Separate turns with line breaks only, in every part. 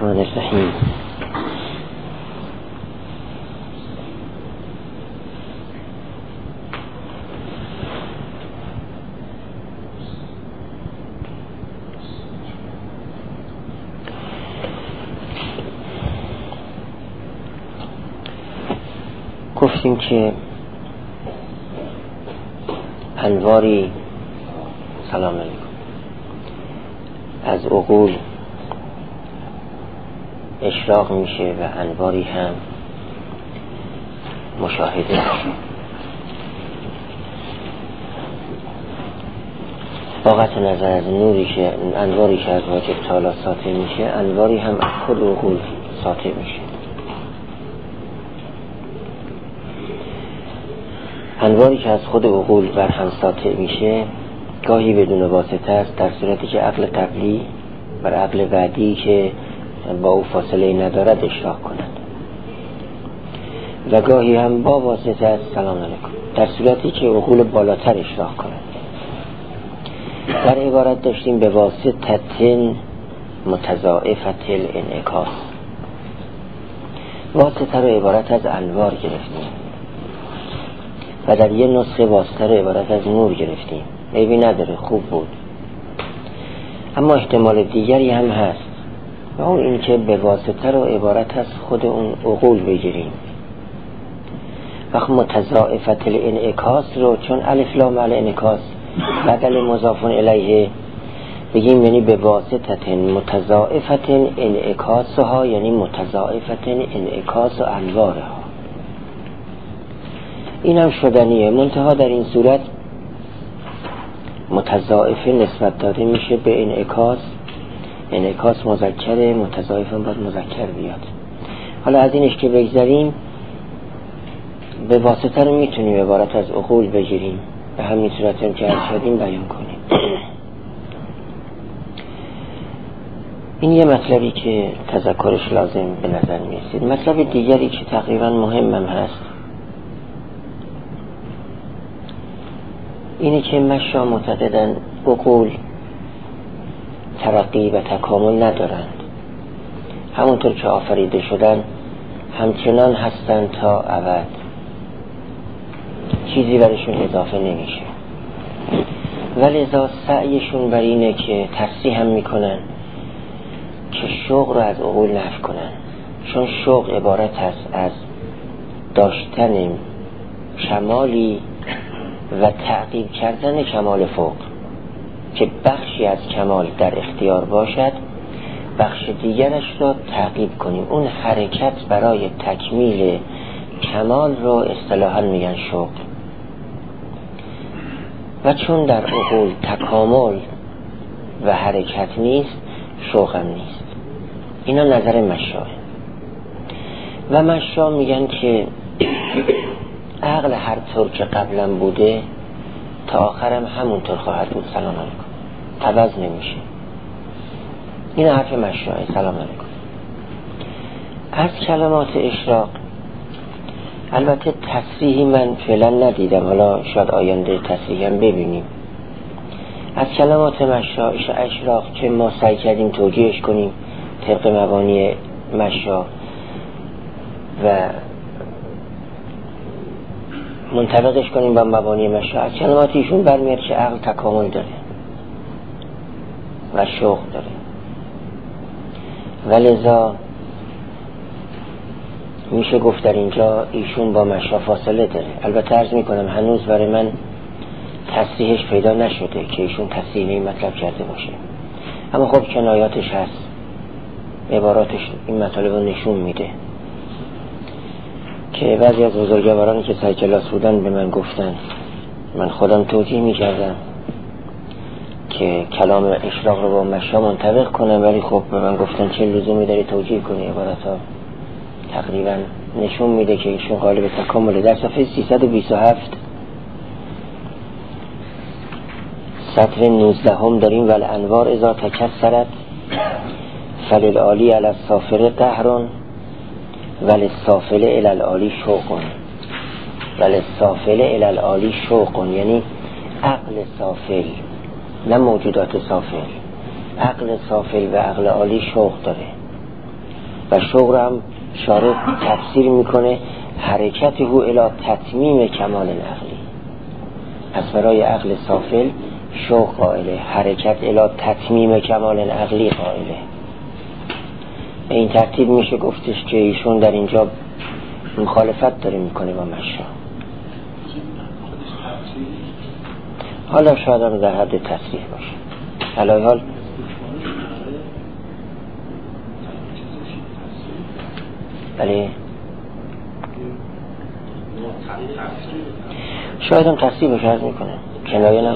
الرحمن الرحیم. گفتیم که انواری سلام علیکم از عقول اشراق میشه و انواری هم مشاهده میشه. با قطع نظر از نوری که انواری که از واجب تعالی ساطع میشه، انواری هم از خود عقول ساطع میشه. انواری که از خود عقول بر هم ساطع میشه گاهی بدون واسطه است، در صورتی که عقل قبلی بر عقل بعدی که با او فاصله ندارد اشراق کنند، و گاهی هم با واسطه است سلام علیکم، در صورتی که عقول بالاتر اشراق کنند. در عبارت داشتیم به واسطه متضاعفة الانعکاس. واسطه رو عبارت از انوار گرفتیم و در یه نسخه واسطه رو عبارت از نور گرفتیم. عیبی نداره، خوب بود. اما احتمال دیگری هم هست و اون این که به واسطه رو عبارت از خود اون عقول بگیریم. وقت متضاعفة الانعکاس رو چون الف لام الانعکاس بدل مضاف الیه بگیم، یعنی به واسطه متضاعفة انعکاسها، یعنی متضاعفة انعکاس و انوارها. این هم شدنیه، منتها در این صورت متضاعفه نسبت داده میشه به انعکاس. انعکاس مذکره، متضاعف هم باید مذکر بیاد. حالا از اینش که بگذاریم، به واسطه رو میتونیم عبارت از عقول بگیریم، به همین صورت هم که عرض شدیم بیان کنیم. این یه مطلبی که تذکرش لازم به نظر میرسید. مطلب دیگری که تقریبا مهمم هست اینه که مشا معتقدن عقول ترقی و تکامل ندارند، همونطور که آفریده شدن همچنان هستند تا ابد، چیزی برشون اضافه نمیشه. ولذا سعیشون بر اینه که تصریح هم میکنن که شوق رو از عقول نفی کنن، چون شوق عبارت است از داشتن کمالی و تعقیب کردن کمال فوق، که بخشی از کمال در اختیار باشد، بخش دیگرش را تعقیب کنیم. اون حرکت برای تکمیل کمال رو اصطلاحاً میگن شوق. و چون در عقول تکامل و حرکت نیست، شوق هم نیست. اینا نظر مشاه. و مشاه میگن که عقل هر طور که قبلا بوده تا آخرم همونطور خواهد بود، سلام علیکم، عوض نمیشه. این حرف مشاه. سلام علیکم. از کلمات اشراق البته تصریحی من فعلا ندیدم، حالا شاید آینده تصریحی هم ببینیم. از کلمات مشاه اشراق که ما سعی کردیم توجیهش کنیم طبق مبانی مشاه و منطبقش کنیم با مبانی مشاه، از کلمات ایشون برمیاد که عقل تکامل داره و شوق داره، ولذا میشه گفت در اینجا ایشون با مشاه فاصله داره. البته عرض میکنم هنوز برای من تصریحش پیدا نشده که ایشون تصریح این مطلب کرده باشه، اما خب کنایاتش هست، عباراتش این مطالب رو نشون میده که بعضی از بزرگوارانی که سر کلاس بودن به من گفتن، من خودم توجیه میکردم که کلام اشراق رو با مشاه منطبق کنم، ولی خب به من گفتن چه لزومی داری توجیه کنی، عبارت ها تقریبا نشون میده که ایشون قالب تکامله. در صفحه 327 سطر 19 داریم والانوار اذا تکسرت فللعالی علی السافل قهر وللسافل الی العالی شوق، وللسافل الی العالی شوق، یعنی عقل سافل، نه موجودات سافل، عقل سافل و عقل عالی شوق داره. و شوق هم شارع تفسیر میکنه حرکته الی تتمیم کمال عقلی. از برای عقل سافل شوق قائله، حرکت الی تتمیم کمال عقلی قائله. این ترتیب میشه گفتش که ایشون در اینجا مخالفت داره میکنه با مشا. حالا شاید هم در حد تصریح باشه. علی حال بله شاید هم تصریح باشه عرض میکنه کنایه نم.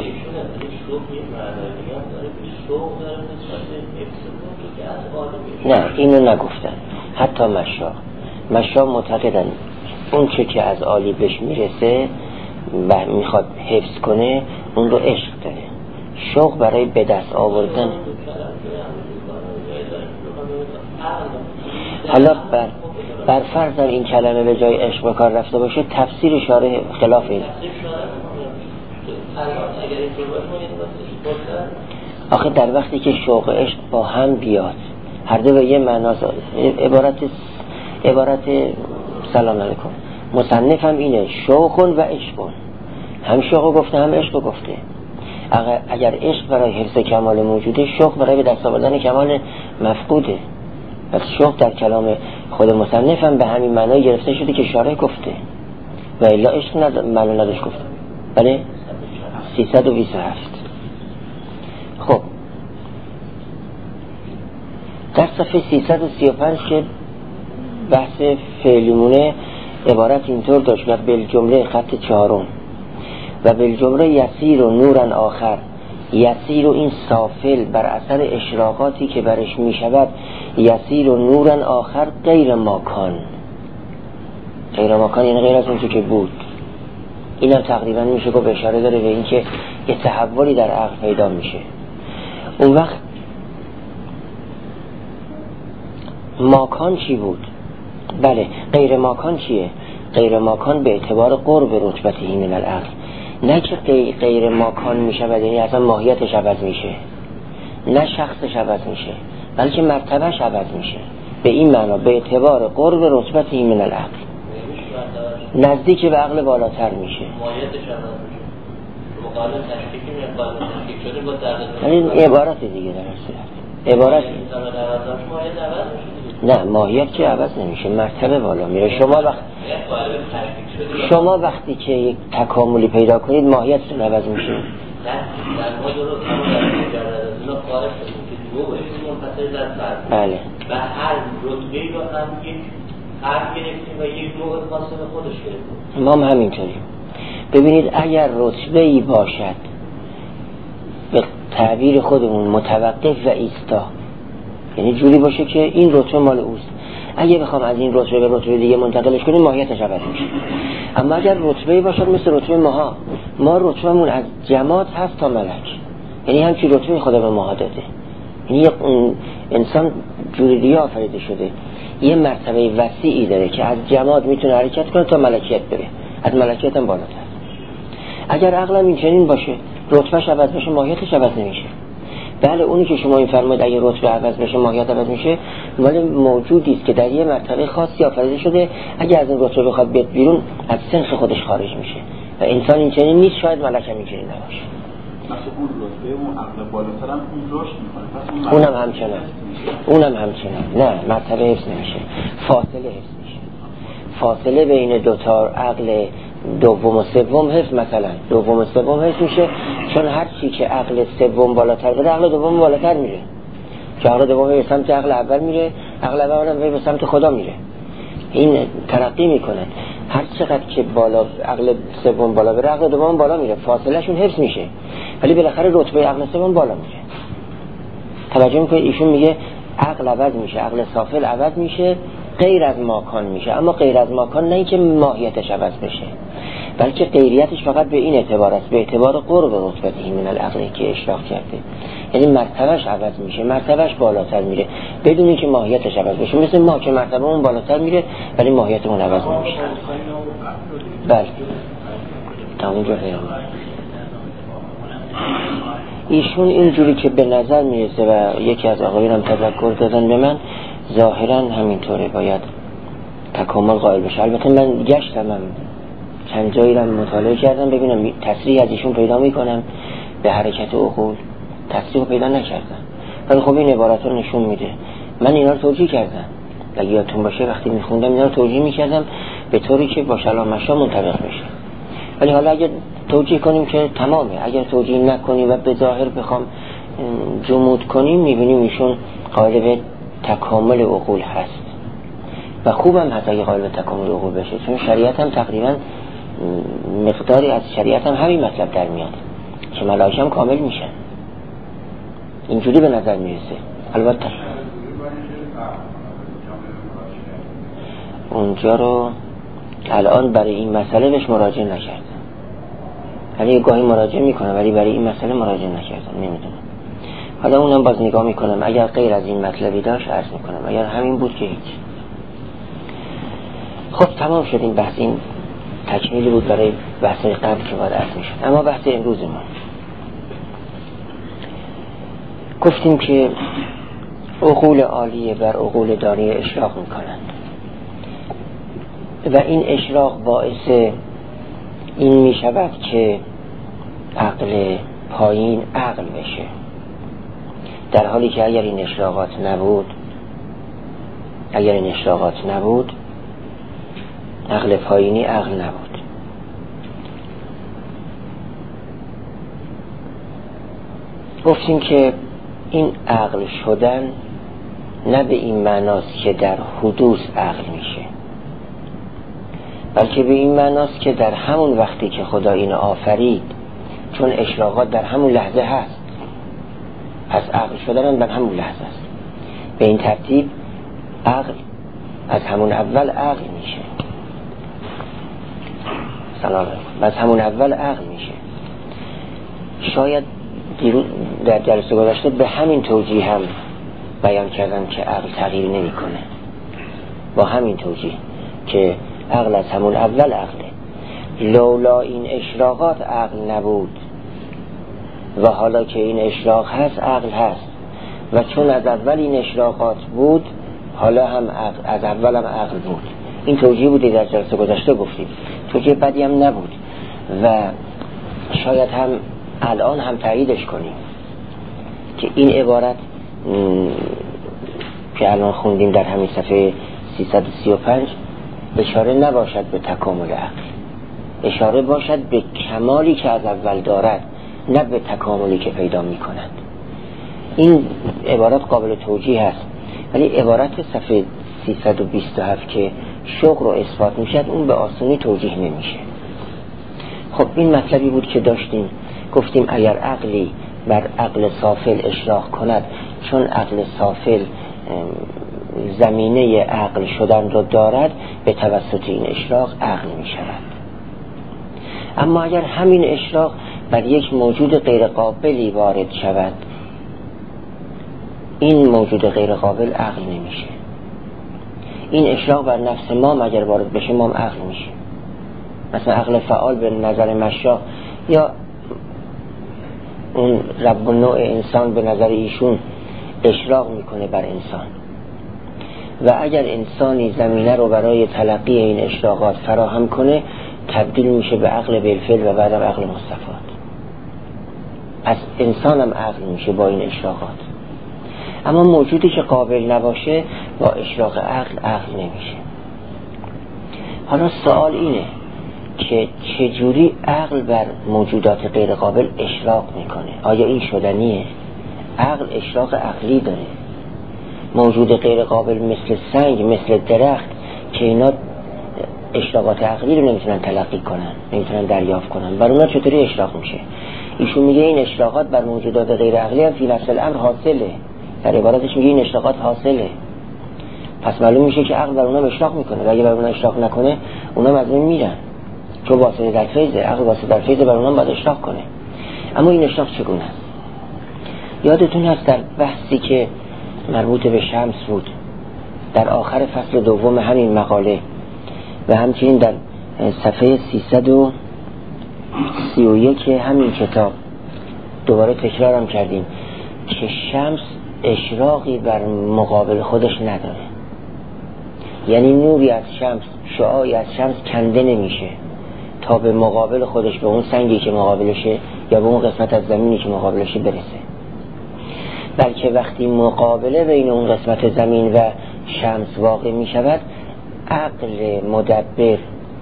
نه اینو نگفتن. حتی مشا معتقدن اون چه که از عالی بهش میرسه و میخواد حفظ کنه اون رو عشق داره. شوق برای به دست آوردن. حالا بر فرض در این کلمه به جای عشق به کار رفته باشه، تفسیر شارع خلاف این. آخه در وقتی که شوق عشق با هم بیاد، هر دو به یه معنا، عبارت سلام علیکم مصنف هم اینه شوق و عشق، هم شوق گفته هم عشق گفته. اگر عشق برای حفظ کمال موجوده، شوق برای به دست آوردن کمال مفقوده. پس شوق در کلام خود مصنف هم به همین معنی گرفته شده که شارع گفته و الا عشق معلوم نداشت گفته. بله 327. خب در صفحه 335 که بحث فعلیمونه عبارت اینطور داشت و بالجمله خط 4 و بالجمله یسیر و نورن آخر. یسیر و این سافل بر اثر اشراقاتی که برش می شود، یسیر و نورن آخر غیر ماکان. غیر ماکان یعنی غیر از اون که بود. این هم تقریبا میشه که اشاره داره به این که یه تحولی در عقل پیدا میشه. اون وقت ماکان چی بود؟ بله غیر ماکان چیه؟ غیر ماکان به اعتبار قرب رتبتی من العقل، نه که غیر ماکان میشه و یعنی اصلا ماهیتش عوض میشه، نه شخصش عوض میشه، بلکه مرتبهش عوض میشه. به این معنا به اعتبار قرب رتبتی من العقل، نزدیک به عقل بالاتر میشه.
ماهیتش عوض میشه. مقابل تشکیکی میاد، تشکیک شده با درد.
این عبارت دیگه در اصل عبارت نه ماهیت که عوض نمیشه، مرتبه بالا میره. شما وقتی که یک تکاملی پیدا کنید ماهیتتون عوض میشه.
نه در ما درست همون خارج شدیم که دو بشیم منفصل در فرد.
بله.
و هر رتبه‌ای رو هم یک فرد گرفتیم و یک نوع خاص به خودش گرفتیم.
ما هم همینطوریم. ببینید اگر رتبه‌ای باشد به تعبیر خودمون متوقف و ایستا، یعنی جوری باشه که این رتبه مال اوست، اگه بخوام از این رتبه به رتبه دیگه منتقلش کنیم ماهیتش عوض میشه. اما اگر رتبه‌ای باشد مثل رتبه ما رتبهمون از جماد هست تا ملک، یعنی همچین رتبه خدا به ما داده. یعنی یک انسان جوری دیگه آفریده شده، یه مرتبه وسیعی داره که از جماد میتونه حرکت کنه تا ملکیت بره، از ملکیت هم بالاتر. اگر عقلم این چنین باشه، رتبهش عوض بشه ماهیتش عوض نمیشه. بله اونی که شما این فرمایید اگه رتبه عوض بشه ماهیت عوض میشه، مال موجودی است که در یه مرتبه خاصی آفریده شده، اگه از این رتبه بخواد بیاد بیرون از سنخ خودش خارج میشه و انسان این چنین نیست. شاید ملک هم این چنین نباشه.
مثلا اون رتبه اون عقل بالاتر هم اون رشد میکنه،
اونم همچنان نه مرتبه حفظ نمیشه، فاصله حفظ میشه. فاصله بین دو تا عقل دوم و سوم حفظ، مثلا دوم و سوم حفظ میشه، چون هر چی که عقل سوم بالاتر بره عقل دوم بالاتر میره. که عقل دوم به سمت عقل اول میره، عقل اول هم به سمت خدا میره. این ترقی میکنن. هر چقدر که بالا عقل سوم بالا بره عقل دوم بالا میره، فاصله شون حفظ میشه، ولی بالاخره رتبه عقل سوم بالا میره. توجه میکنید ایشون میگه عقل عوض میشه، عقل سافل عوض میشه، غیر از ماکان میشه. اما غیر از ماکان نه اینکه ماهیتش عوض بشه، بلکه غیریتش فقط به این اعتبار است، به اعتبار قرب رتبتی من العقلی که اشراق کرده. یعنی مرتبهش عوض میشه، مرتبهش بالاتر میره بدون اینکه ماهیتش عوض بشه. مثل ما که مرتبهمون بالاتر میره ولی ماهیتمون عوض نمیشه. بله تمام جا ایشون اینجوری که به نظر میرسه و یکی از آقایون هم تذکر دادن به من، ظاهرا همینطوره، باید تکامل قائل بشه. البته من گشتم چند جایی رو مطالعه کردم ببینم تصریح از ایشون پیدا میکنم به حرکت عقول، تصریح پیدا نکردم، ولی خب این عبارت رو نشون میده. من اینا رو توجیه کردم، اگه یادتون باشه وقتی میخوندم اینا رو توجیه میکردم به طوری که با شلام مشا منطبق بشه. ولی حالا اگه توجیه کنیم که تمامه، اگر توجیه نکنیم و به ظاهر بخوام جمود کنیم میبینیم ایشون قائل به تکامل عقول هست و خوبم هست اگه قائل به تکامل عقول بشه، چون شریعت هم تقریبا مقداری از شریعت هم همین مطلب در میاد که ملائکه هم کامل میشن، اینجوری به نظر میرسه. البته اونجا رو الان برای این مسئله بهش مراجعه نکردم، ولی گاهی مراجعه میکنم ولی برای این مسئله مراجعه نکردم، نمیدونم. حالا اونم باز نگاه میکنم، اگر غیر از این مطلبی داشت عرض میکنم، اگر همین بود که هیچ. خب تمام شد این بحث، این تکمیلی بود برای بحث قبل که باید عرض میشد. اما بحث امروز ما گفتیم که عقول عالیه بر عقول دانیه اشراق میکنند و این اشراق باعث این میشود که عقل پایین عقل بشه، در حالی که اگر این اشراقات نبود عقل پایینی عقل نبود. گفتیم که این عقل شدن نه به این معناست که در حدوث عقل میشه، بلکه به این معناست که در همون وقتی که خدا اینو آفرید، چون اشراقات در همون لحظه هست، پس عقل شدن در همون لحظه است. به این ترتیب عقل از همون اول عقل میشه، از همون اول عقل میشه. شاید در جلسه گذشته به همین توجیه هم بیان کردم که عقل تغییر نمیکنه، با همین توجیه که عقل از همون اول عقله. لولا این اشراقات عقل نبود و حالا که این اشراق هست عقل هست، و چون از اول این اشراقات بود حالا هم عقل، از اول هم عقل بود. این توجیه بوده در جلسه گذشته گفتیم، توجیه بدی هم نبود و شاید هم الان هم تاییدش کنیم که این عبارت که الان خوندیم در همین صفحه 335 اشاره نباشد به تکامل عقل، اشاره باشد به کمالی که از اول دارد، نه به تکاملی که پیدا می کند. این عبارت قابل توجیه است، ولی عبارت صفحه 327 که شغل رو اثبات می شد اون به آسانی توجیه نمیشه. خب این مطلبی بود که داشتیم. گفتیم اگر عقلی بر عقل سافل اشراق کند، چون عقل سافل زمینه عقل شدن رو دارد، به توسط این اشراق عقل می شود. اما اگر همین اشراق بر یک موجود غیر قابلی وارد شود، این موجود غیر قابل عقل نمیشه. این اشراق بر نفس ما اگر وارد بشه ما عقل میشه. مثلا عقل فعال به نظر مشا یا اون رب النوع انسان به نظر ایشون اشراق میکنه بر انسان، و اگر انسانی زمینه رو برای تلقی این اشراقات فراهم کنه تبدیل میشه به عقل بالفعل و بعدم عقل مستفاد. پس انسان هم عقل میشه با این اشراقات. اما موجودی که قابل نباشه با اشراق عقل نمیشه. حالا سوال اینه که چجوری عقل بر موجودات غیر قابل اشراق میکنه؟ آیا این شدنیه؟ عقل اشراق عقلی داره. موجود غیر قابل مثل سنگ، مثل درخت که اینا اشراقات عقلی رو نمیتونن تلقی کنن، نمیتونن دریافت کنن، بر اونا چطوری اشراق میشه؟ ایشون میگه این اشراقات بر موجودات غیر عقلی هم فی نفس الامر حاصله. در عبارتش میگه این اشراقات حاصله. پس معلوم میشه که عقل بر اونا اشراق میکنه و اگه بر اونا اشراق نکنه اونا از بین میرن، چون واسطه در فیضه. عقل واسطه در فیضه، بر اونا باید اشراق کنه. اما این اشراق چگونه است؟ یادتون هست در بحثی که مربوط به شمس بود در آخر فصل دوم همین مقاله و همچنین در صفحه 331 همین کتاب دوباره تکرارم کردیم که شمس اشراقی بر مقابل خودش نداره. یعنی نوری از شمس، شعاعی از شمس کنده نمیشه تا به مقابل خودش، به اون سنگی که مقابلشه یا به اون قسمت از زمینی که مقابلشه برسه، بلکه وقتی مقابله بین اون قسمت زمین و شمس واقع می شود، عقل مدبر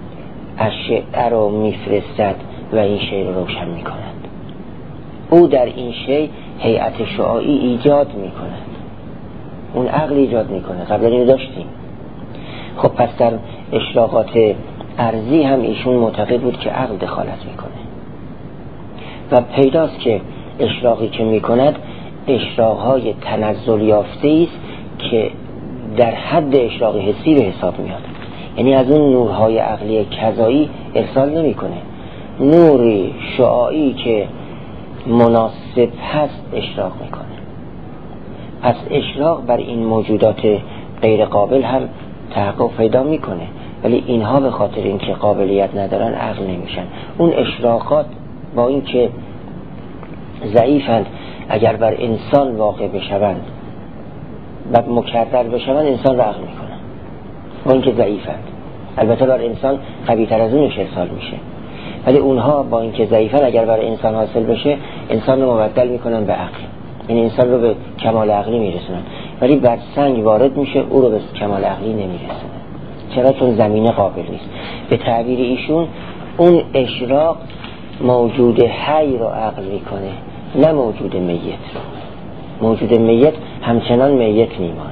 اشعه رو میفرستد و این شی رو روشن می کند. او در این شی هیئت شعاعی ایجاد می کند، اون عقل ایجاد می کنه. قبل اینو داشتیم. خب پس در اشراقات ارضی هم ایشون معتقد بود که عقل دخالت می کنه و پیداست که اشراقی که می کند اشراقهای تنزل یافته است که در حد اشراق حسی به حساب میاد. یعنی از اون نورهای عقلی کذایی ارسال نمی کنه، نوری شعاعی که مناسب هست اشراق میکنه. پس اشراق بر این موجودات غیر قابل هم تحقق پیدا میکنه، ولی اینها به خاطر اینکه قابلیت ندارن عقل نمیشن. اون اشراقات با اینکه ضعیفند، اگر بر انسان واقع بشوند و مکرر بشوند انسان را عقل میکنن، با اینکه ضعیفند. البته بر انسان قوی‌تر از اونش ارسال میشه، ولی اونها با اینکه ضعیفند اگر بر انسان حاصل بشه انسان رو مبدل میکنن به عقل، یعنی انسان رو به کمال عقلی میرسونن، ولی بر سنگ وارد میشه او رو به کمال عقلی نمیرسونه. چرا؟ چون زمینه قابل نیست. به تعبیر ایشون اون اشراق موجود حی رو عقل میکنه، نه موجود میت رو. موجود میت همچنان میت میماند.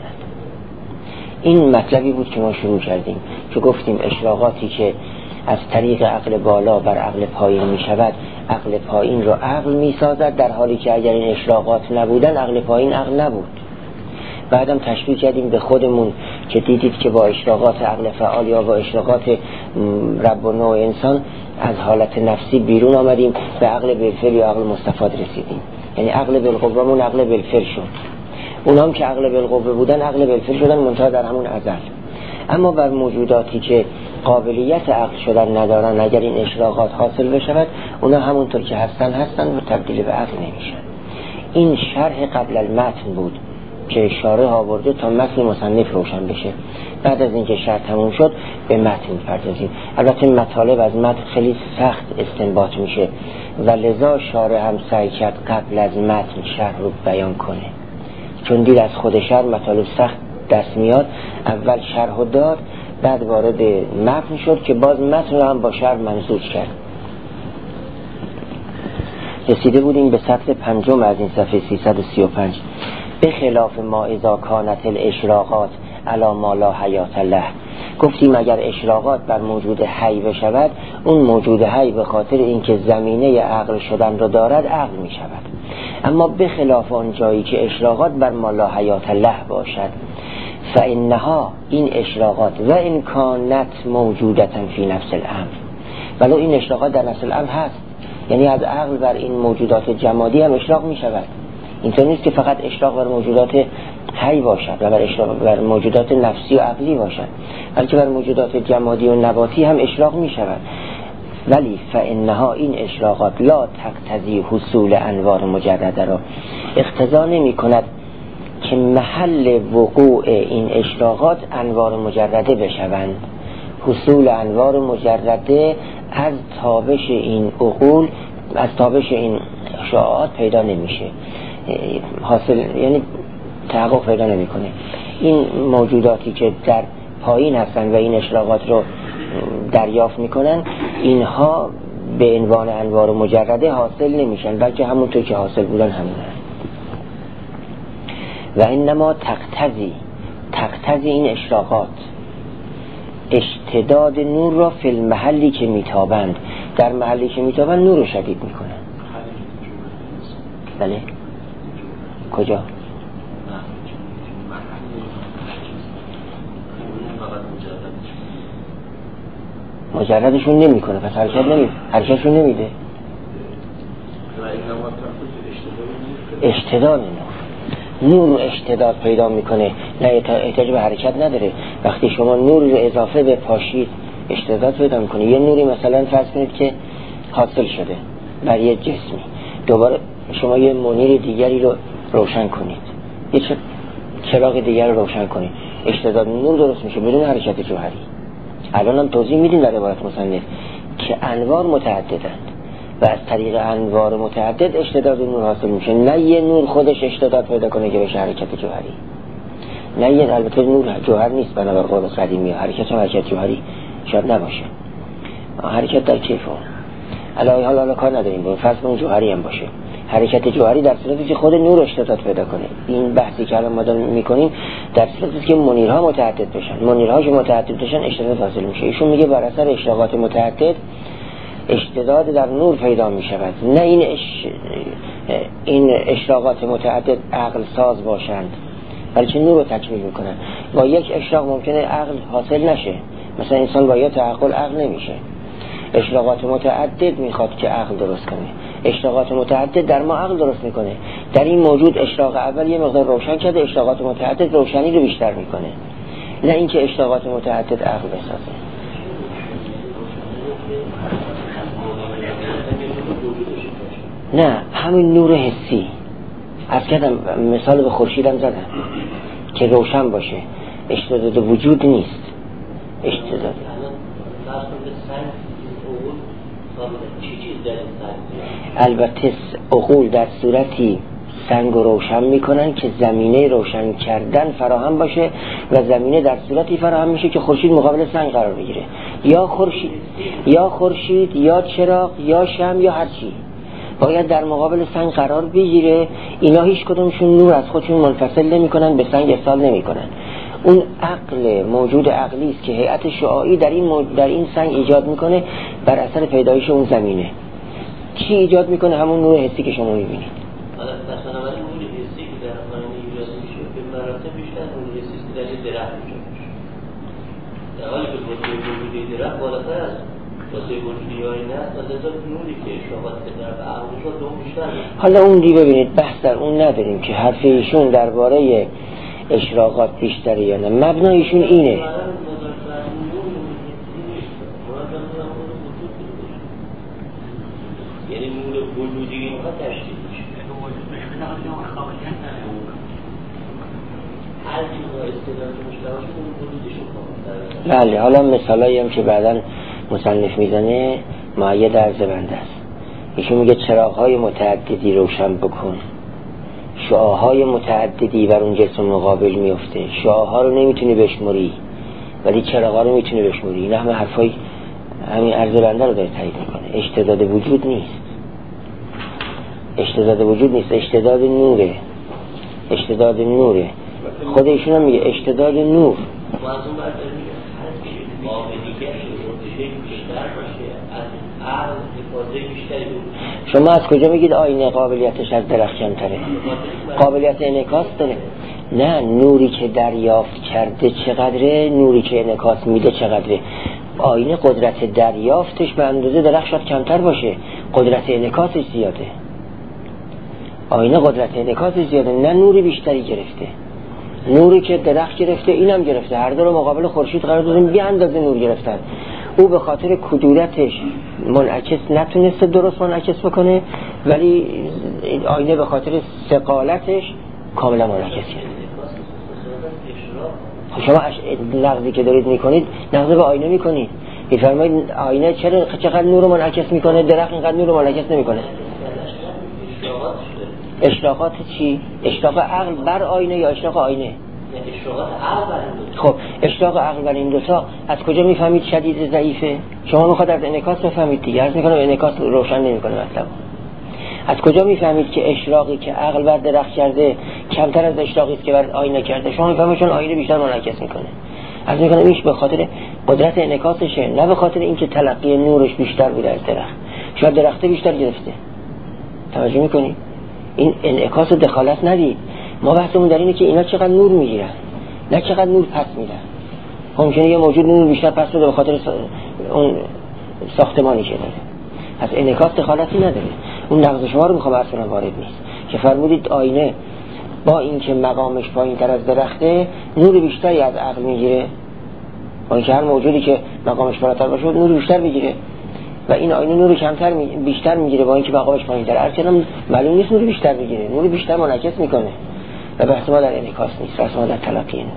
این مطلبی بود که ما شروع کردیم که گفتیم اشراقاتی که از طریق عقل بالا بر عقل پایین می شود، عقل پایین رو عقل می سازد، در حالی که اگر این اشراقات نبودن عقل پایین عقل نبود. بعدم تشبیه کردیم به خودمون که دیدید که با اشراقات عقل فعال یا با اشراقات رب و نوع انسان از حالت نفسی بیرون آمدیم، به عقل بالفعل یا عقل مستفاد رسیدیم. یعنی عقل بالقوه عقل بالفعل شد. اونام که عقل بالقوه بودن عقل بالفعل شدن منتها در همون ازل. اما بر موجوداتی که قابلیت عقل شدن ندارن، اگر این اشراقات حاصل بشود اونا همونطور که هستن و تبدیل به عقل نمیشن. این شرح قبل المتن بود که شارح آورده تا متن مصنف روشن بشه. بعد از اینکه شرح تموم شد به متن پردازیم. البته مطالب از متن خیلی سخت استنباط میشه و لذا شارح هم سعی کرد قبل از متن شرح رو بیان کنه، چون دید از خود شرح مطالب سخت دست میاد. اول شرح رو داد، بعد وارد متن شد که باز متن رو هم با شرح منسوج کرد. رسیده بودیم به سطر 5 از این صفحه 335. به خلاف ما اذا کانت الاشراقات علی ما لا حیات له. گفتیم اگر اشراقات بر موجود حی بشود، اون موجود حی به خاطر اینکه زمینه عقل شدن رو دارد عقل می شود. اما به خلاف آن جایی که اشراقات بر ما لا حیات له باشد، فانها این اشراقات و ان کانت موجودتا فی نفس الامر، ولو این اشراقات در نفس الامر هست، یعنی از عقل بر این موجودات جمادی هم اشراق می شود. اینطور نیست که فقط اشراق بر موجودات حی باشد و بر موجودات نفسی و عقلی باشد، بلکه بر موجودات جمادی و نباتی هم اشراق می شود. ولی فانها این اشراقات لا تقتضی حصول انوار مجرده را اقتضا نمی کند که محل وقوع این اشراقات انوار مجرده بشوند. حصول انوار مجرده از تابش این عقول، از تابش این شعاعات پیدا نمیشه، حاصل یعنی تحقق پیدا نمیکنه. این موجوداتی که در پایین هستن و این اشراقات رو دریافت میکنن، اینها به عنوان انوار مجرده حاصل نمیشن، بلکه همونطور که حاصل بودن همونن. و انما تقتضی این اشراقات اشتداد نور را فی المحلی که میتابند، در محلی که میتابند نور رو شدید میکنن. بله؟ کجا؟ مجردشون نمی کنه، پس حرکتشون نمیده. اشتداد نور اشتداد پیدا میکنه، نه احتیاج به حرکت نداره. وقتی شما نور رو اضافه به پاشید اشتداد پیدا میکنه. یه نوری مثلا فرض کنید که حاصل شده بر یه جسمی، دوباره شما یه منیر دیگری رو روشن کنید، یه چراغ دیگر رو روشن کنید، اشتداد نور درست میشه بدون حرکت جوهری. الان هم توضیح میدیم در عبارت مصنف که انوار متعددند و از طریق انوار متعدد اشتداد نور حاصل میشه، نه یه نور خودش اشتداد پیدا کنه که بشه حرکت جوهری. نه یه البته نور جوهر نیست بنابر قول قدیمی، حرکت هم حرکت جوهری شاید نباشه، حرکت در کیف علاوه حالا کار نداریم با فرض اون جوهری هم باشه. حرکت جوهری در صورتی که خود نور اشتداد پیدا کنه. این بحثی که الان ما داریم میکنیم در صورتی که منیرها متعدد بشن، منیرها که متعدد بشن اشتداد حاصل میشه. ایشون میگه بر اثر اشراقات متعدد اشتداد در نور پیدا میشود، نه این اشراقات متعدد عقل ساز باشند بلکه نور رو تکمیل میکنن. با یک اشراق ممکنه عقل حاصل نشه، مثلا انسان با یک تعقل عقل نمیشه. اشراقات متعدد میخواد که عقل درست کنه، اشراقات متعدد در ما عقل درست میکنه. در این موجود اشراق اول یه مقدار روشن کرده، اشراقات متعدد روشنی رو بیشتر میکنه، نه اینکه اشراقات متعدد عقل بسازه. نه همین نور حسی از کردم، مثال به خورشیدم زدم که روشن باشه، اشتداد وجود نیست. اشتداد البته عقول در صورتی سنگ رو روشن میکنن که زمینه روشن کردن فراهم باشه و زمینه در صورتی فراهم میشه که خورشید مقابل سنگ قرار بگیره، یا خورشید یا چراغ یا شمع یا هر چی باید در مقابل سنگ قرار بگیره. اینا هیچ کدومشون نور از خودشون منفصل نمیکنن، به سنگ ارسال نمیکنن. اون عقل موجود عقلی است که هیئت شعاعی در این سنگ ایجاد میکنه بر اثر پیدایش اون زمینه. چی ایجاد میکنه؟ همون نور حسی که شما میبینید.
حالا مثلا ولی نور حسی که در آینه ایجاد میشه به مراتب بیشتر نور حسی که در درخت ایجاد میشه، در حالی که وجودی درخت بالاتر از واسه وجودی آینه است و لذا نوری که اشراقات که در عقل شد اون بیشتر.
حالا اون ببینید بحث در اون نداریم که حرف ایشون درباره اشراقات بیشتره یا نه، مبنایشون اینه.
یعنی نور وجودی اینها تشکیل میشه. هر چیز استعداد مشترک اون وجودش رو
بله. حالا مثالایی هم که بعداً مصنف میزنه معید عرض بنده است. ایشون میگه چراغ‌های متعددی روشن بکن، شعاع‌های متعددی بر اون جسم مقابل میفته، شعاع‌ها رو نمیتونی بشموری ولی چراغ‌ها رو میتونی بشموری. این همه حرفای همین عرض بنده رو داره تایید میکنه. اشتداد وجود نیست، اشتداد وجود نیست، اشتداد نوره، اشتداد نوره. خود ایشون هم میگه اشتداد نور. شما از کجا میگید آینه قابلیتش از درخت کمتره؟ قابلیت انعکاس داره. نه، نوری که دریافت کرده چقدره، نوری که انعکاس میده چقدره. آینه قدرت دریافتش به اندازه درخت شاید کمتر باشه، قدرت انعکاسش زیاده. آینه قدرت انعکاسش زیاده، نه نوری بیشتری گرفته. نوری که درخت گرفته اینم گرفته، هر دو رو مقابل خورشید قرار دادن، بی اندازه نور گرفتن. او به خاطر کدورتش منعکس نتونسته درست منعکس بکنه، ولی آینه به خاطر ثقالتش کاملا منعکس کرد. شما نقضی که دارید میکنید نقض به آینه میکنید. میفرمایید آینه چقدر نور رو منعکس میکنه، درخت اینقدر نور رو منعکس نمیکنه. اشراقات چی؟ اشراق عقل بر آینه یا اشراق آینه؟ خب اشراق عقل بر این دوتا از کجا میفهمید شدید ضعیفه؟ شما میخواد از انعکاس بفهمید دیگه، عرض میکنم انعکاس روشن نمیکنه مطلب. از کجا میفهمید که اشراقی که عقل بر درخت کرده کمتر از اشراقی است که بر آینه کرده؟ شما میفهمید چون آینه بیشتر منعکس میکنه. عرض میکنم ایش به خاطر قدرت انعکاسشه، نه به خاطر اینکه تلقی نورش بیشتر بوده از درخت. شاید درخت بیشتر گرفته. توجه میکنید؟ این انعکاس و دخالت ندید. ما بحثمون در اینه که اینا چقدر نور میگیرن، نه چقدر نور پس میدن. ممکنه یه موجود نور بیشتر پس بده به خاطر اون ساختمانی که داره. پس انعکاس دخالتی نداره. اون نقض شما رو میخوام اصلا وارد نیست که فرمودید آینه با اینکه مقامش پایین تر از درخته نور بیشتری از عقل میگیره، با اینکه هر موجودی که مقامش بالاتر باشه نور بیشتر بگیره و این آینه نور بیشتر میگیره با اینکه مقامش پایین‌تر. اصلا معلوم نیست نور بیشتر بگیره، نور بیشتر منعکس میکنه. و بحث ما در انعکاس نیست، بحث ما در تلقی نور.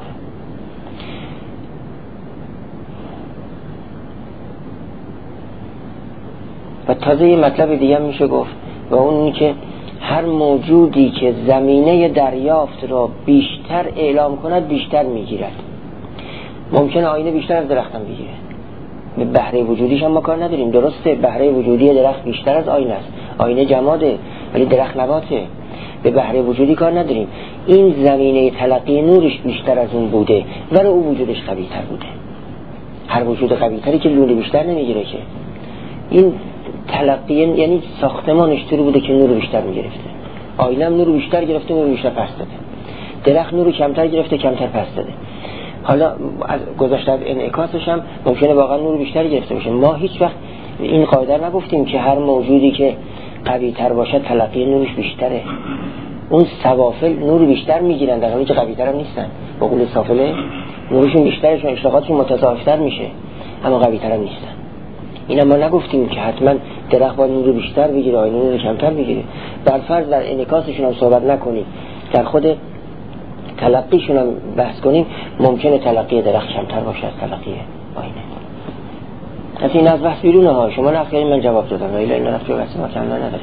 و تازه یه مطلب دیگه میشه گفت و اون اینه که هر موجودی که زمینه دریافت را بیشتر اعلام کند بیشتر میگیرد. ممکنه آینه بیشتر از درخت هم بگیره، به بهره وجودیش هم ما کار نداریم. درسته بهره وجودی درخت بیشتر از آینه است، آینه جماده ولی درخت نباته، به بهره وجودی کار نداریم. این زمینه تلقی نورش بیشتر از اون بوده ولی او وجودش قوی تر بوده. هر وجود قوی تری که نور بیشتر نمیگیره که. این تلقی یعنی ساختمانش طوری بوده که نور بیشتر میگرفته. آینه هم نور بیشتر گرفته، نور بیشتر پس داده. درخت نور کمتر گرفته، کمتر پس داده. حالا از گذشته از انعکاسش هم ممکنه واقعا نور بیشتر گرفته باشه. ما هیچ وقت این قاعده نگفتیم که هر موجودی که قوی تر باشه تلقی نورش بیشتره. اون سوافل نور بیشتر میگیرن در حالی که قوی تر هم نیستن. با قول سافله نورشون بیشتره، چون اشتقاقاتشون متضاعفتر میشه اما قوی تر هم نیستن. اینا ما نگفتیم که حتما درخت باید نور بیشتر بگیره، آینه نور کمتر بگیره. بر فرض در انعکاسشون هم صحبت نکنیم، در خود تلقیشون هم بحث کنیم، ممکنه تلقی درخت کمتر باشه از تلقی آینه. از این از بحث بیرونه ها، شما نفت کردیم من جواب دادم ولی این نفت جو بحث ما کملا نداره.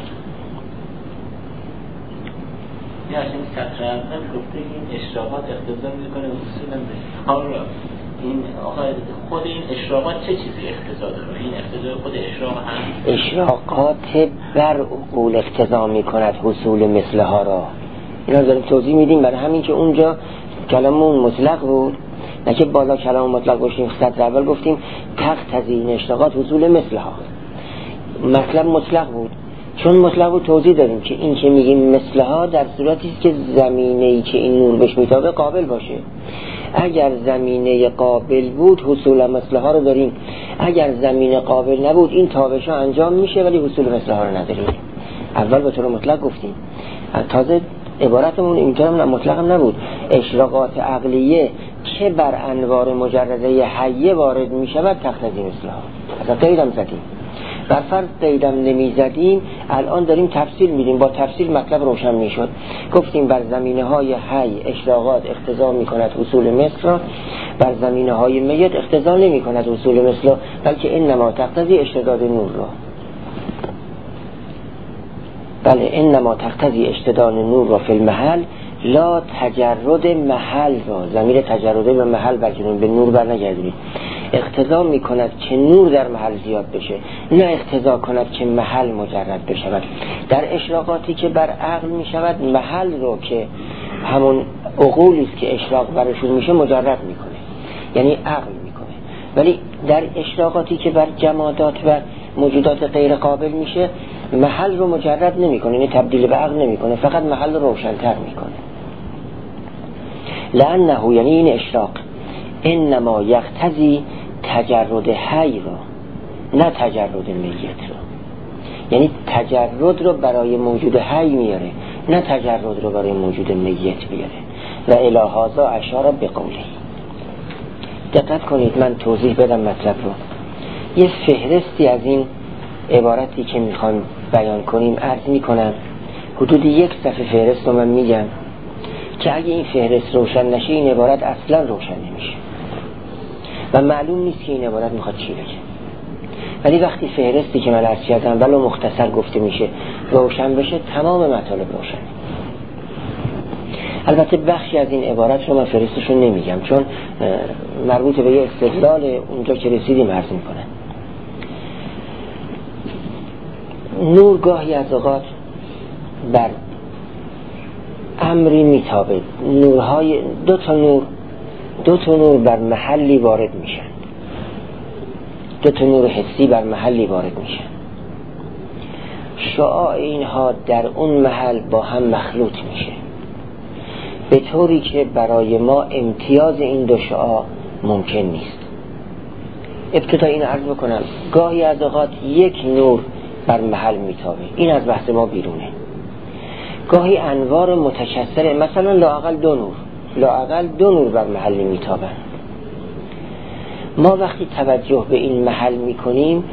یا از این سطر اول گفته این اشراقات اقتضا میکنه اصولا به حال این خود این اشراقات چه چیزی اقتضا داره؟ این اقتضای خود اشراق هم
اشراقات بر عقول اقتضا میکند حصول مثلها را. اینا داریم توضیح میدیم برای همین که اونجا کلاممون مطلق بود، نه که بالا کلام مطلق باشیم. سطر اول گفتیم تقتضی این اشراقات حصول مثلها، مطلب مطلق بود. چون مطلق بود توضیح داریم که این که میگیم مثلها در صورتی است که زمینه‌ای که این نور بهش میتابه قابل باشه. اگر زمینه قابل بود حصول مثلها رو داریم، اگر زمینه قابل نبود این تابش ها انجام میشه ولی حصول مثلها رو نداریم. اول به طور مطلق گفتیم، تازه عبارتمون اینطور هم مطلق هم نبود. اشراقات عقلیه که بر انوار مجرده حیه وارد میشود تقتضی مثلها. اصلا قیدم زدیم، بر فرض قیدم نمیزدیم الان داریم تفصیل میدیم، با تفصیل مطلب روشن میشد. گفتیم بر زمینه های حی اشراقات اقتضا میکند حصول مثل را، بر زمینه های میت اقتضا نمیکند حصول مثل را، بلکه انما تقتضی اشتداد نور را. بله انما تقتضی اشتداد نور را فی المحل لا تجرد محل را. ضمیر تجرده به محل برگردونیم، به نور برنگردونیم. اقتضا میکند که نور در محل زیاد بشه، نه اقتضا کند که محل مجرد بشود. در اشراقاتی که بر عقل میشود محل رو که همون عقولی است که اشراق برشون میشه مجرد میکنه، یعنی عقل میکنه. ولی در اشراقاتی که بر جمادات و موجودات غیر قابل میشه محل رو مجرد نمیکنه، یعنی تبدیل به عقل نمیکنه، فقط محل رو روشن‌تر میکنه. لانه یعنی این اشراق انما یقتضی تجرد حی را نه تجرد میت را. یعنی تجرد رو برای موجود حی میاره نه تجرد رو برای موجود میت میاره. و الی هذا اشار بقوله. دقت کنید من توضیح بدم مطلب رو. یه فهرستی از این عبارتی که میخوام بیان کنیم عرض میکنم. حدود 1 صفحه فهرست رو من میگم که اگه این فهرست روشن نشه این عبارت اصلا روشن نمیشه و معلوم نیست که این عبارت میخواد چی بگه. ولی وقتی فهرستی که من عرض کردم ولو مختصر گفته میشه روشن بشه تمام مطالب روشن. البته بخشی از این عبارت رو من فهرستش رو نمیگم چون مربوط به یه استدلال اونجا که رسیدیم عرض میکنم. نور گاهی از اوقات بر امری میتابه. نورهای دو تا نور بر محلی وارد میشن، 2 تا نور حسی بر محلی وارد میشن. شعاع اینها در اون محل با هم مخلوط میشه به طوری که برای ما امتیاز این 2 شعاع ممکن نیست. ابتدا این عرض بکنم گاهی از اوقات 1 نور بر محل میتابه، این از بحث ما بیرونه. گاهی انوار متکثره، مثلا لااقل 2 نور بر محل میتابن. ما وقتی توجه به این محل میکنیم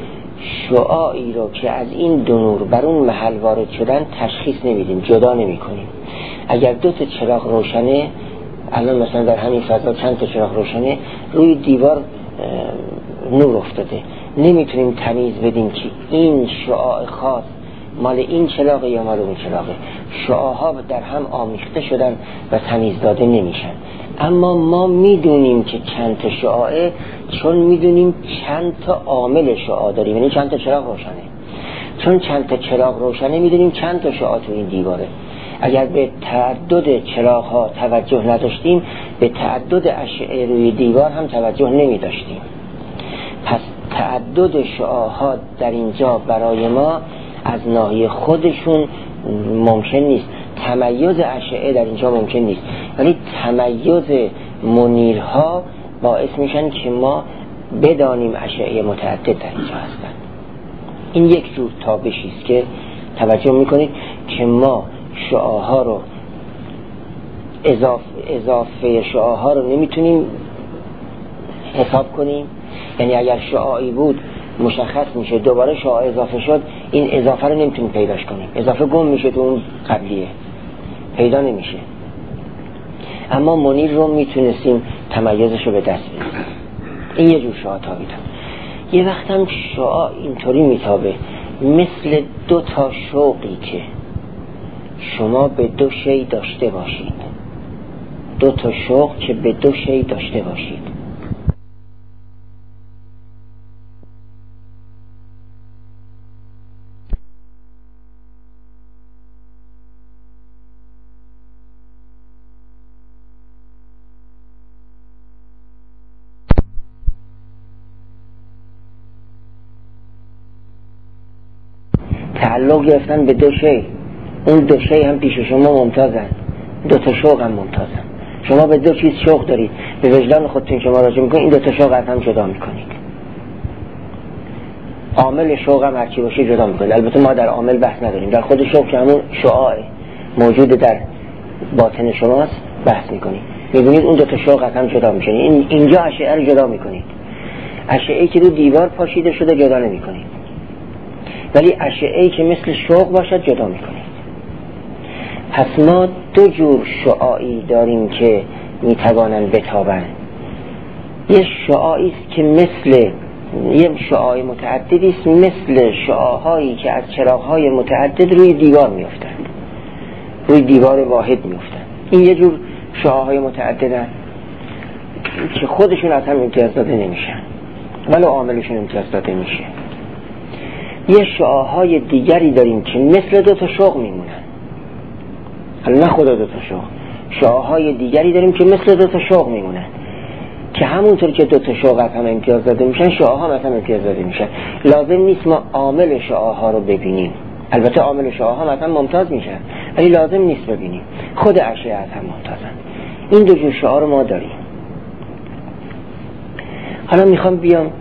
شعاعی رو که از این 2 نور بر اون محل وارد شدن تشخیص نمیدیم، جدا نمیکنیم. اگر 2 تا چراغ روشنه، الان مثلا در همین فضا چند تا چراغ روشنه، روی دیوار نور افتاده، نمیتونیم تمیز بدیم که این شعاع خاص مال این چراغ یا مال اون چراغه. شعاعها در هم آمیخته شدن و تمیز داده نمیشن. اما ما میدونیم که چند تا شعاعه، چون میدونیم چند تا عامل شعاع داریم، یعنی چند تا چراغ روشنه. چون چند تا چراغ روشنه میدونیم چند تا شعاع تو این دیواره. اگر به تعدد چراغ ها توجه نداشتیم، به تعدد اشعه روی دیوار هم توجه نمی داشتیم. پس تعدد شعاع ها در اینجا برای ما از ناحیه خودشون ممکن نیست. تمیز اشعه در اینجا ممکن نیست، ولی تمیز منیرها باعث میشن که ما بدانیم اشعه متعدد در اینجا هستن. این یک جور تابشی است که توجه میکنید که ما شعاعها رو اضافه شعاعها رو نمیتونیم حساب کنیم. یعنی اگر شعاعی بود مشخص میشه، دوباره شعاع اضافه شد، این اضافه رو نمیتونیم پیداش کنیم، اضافه گم میشه تو اون قبلیه، پیدا نمیشه. اما منیر رو میتونستیم تمیزش رو به دست بیاریم. این یه جور شعاع تابیدن. یه وقت هم شعاع اینطوری میتابه مثل 2 تا شوقی که شما به 2 شی داشته باشید. 2 تا شوق که به 2 شی داشته باشید. تعلق گرفتن به 2 شی. اون 2 شی هم پیش شما ممتازن، 2 تا شوق هم ممتازن. شما به 2 چیز شوق دارید، به وجدان خودتون شما راجع میکنید، این 2 تا شوق از هم جدا میکنید. عامل شوق هم هرچی باشه جدا میکنید. البته ما در عامل بحث نداریم، در خود شوق که همون شعاع موجود در باطن شماست بحث میکنید. میبینید اون 2 تا شوق از هم جدا میشه. اینجا اشعه رو جدا میکنید. اشعه‌ای که رو دیوار پاشیده شده جدا نمیکنید، ولی اشعه‌ای که مثل شوق باشد جدا میکنید. پس ما 2 جور شعاعی داریم که میتوانند بتابند. یه شعاعی است که مثل یه شعاع متعددی است، مثل شعاعهایی که از چراغ‌های متعدد روی دیوار میافتند، روی دیوار واحد میافتند. این یه جور شعاعهای متعددن که خودشون از هم امتیاز داده نمیشن، ولی عاملشون امتیاز داده میشه. یه شعاعهای دیگری داریم که مثل 2 تا شوق میمونن. حالا نه خدا 2 تا شوق، شعاعهای دیگری داریم که مثل 2 تا شوق میمونن، که همونطور که 2 تا شوق از هم امتیاز داده میشن، شعاعها از هم امتیاز داده میشن. لازم نیست ما عامل شعاعها رو ببینیم. البته عامل شعاعها از هم ممتاز میشن، ولی لازم نیست ببینیم، خود اشعه از هم ممتازن. این 2 جور شعاع رو ما داریم. حالا میخوام بیام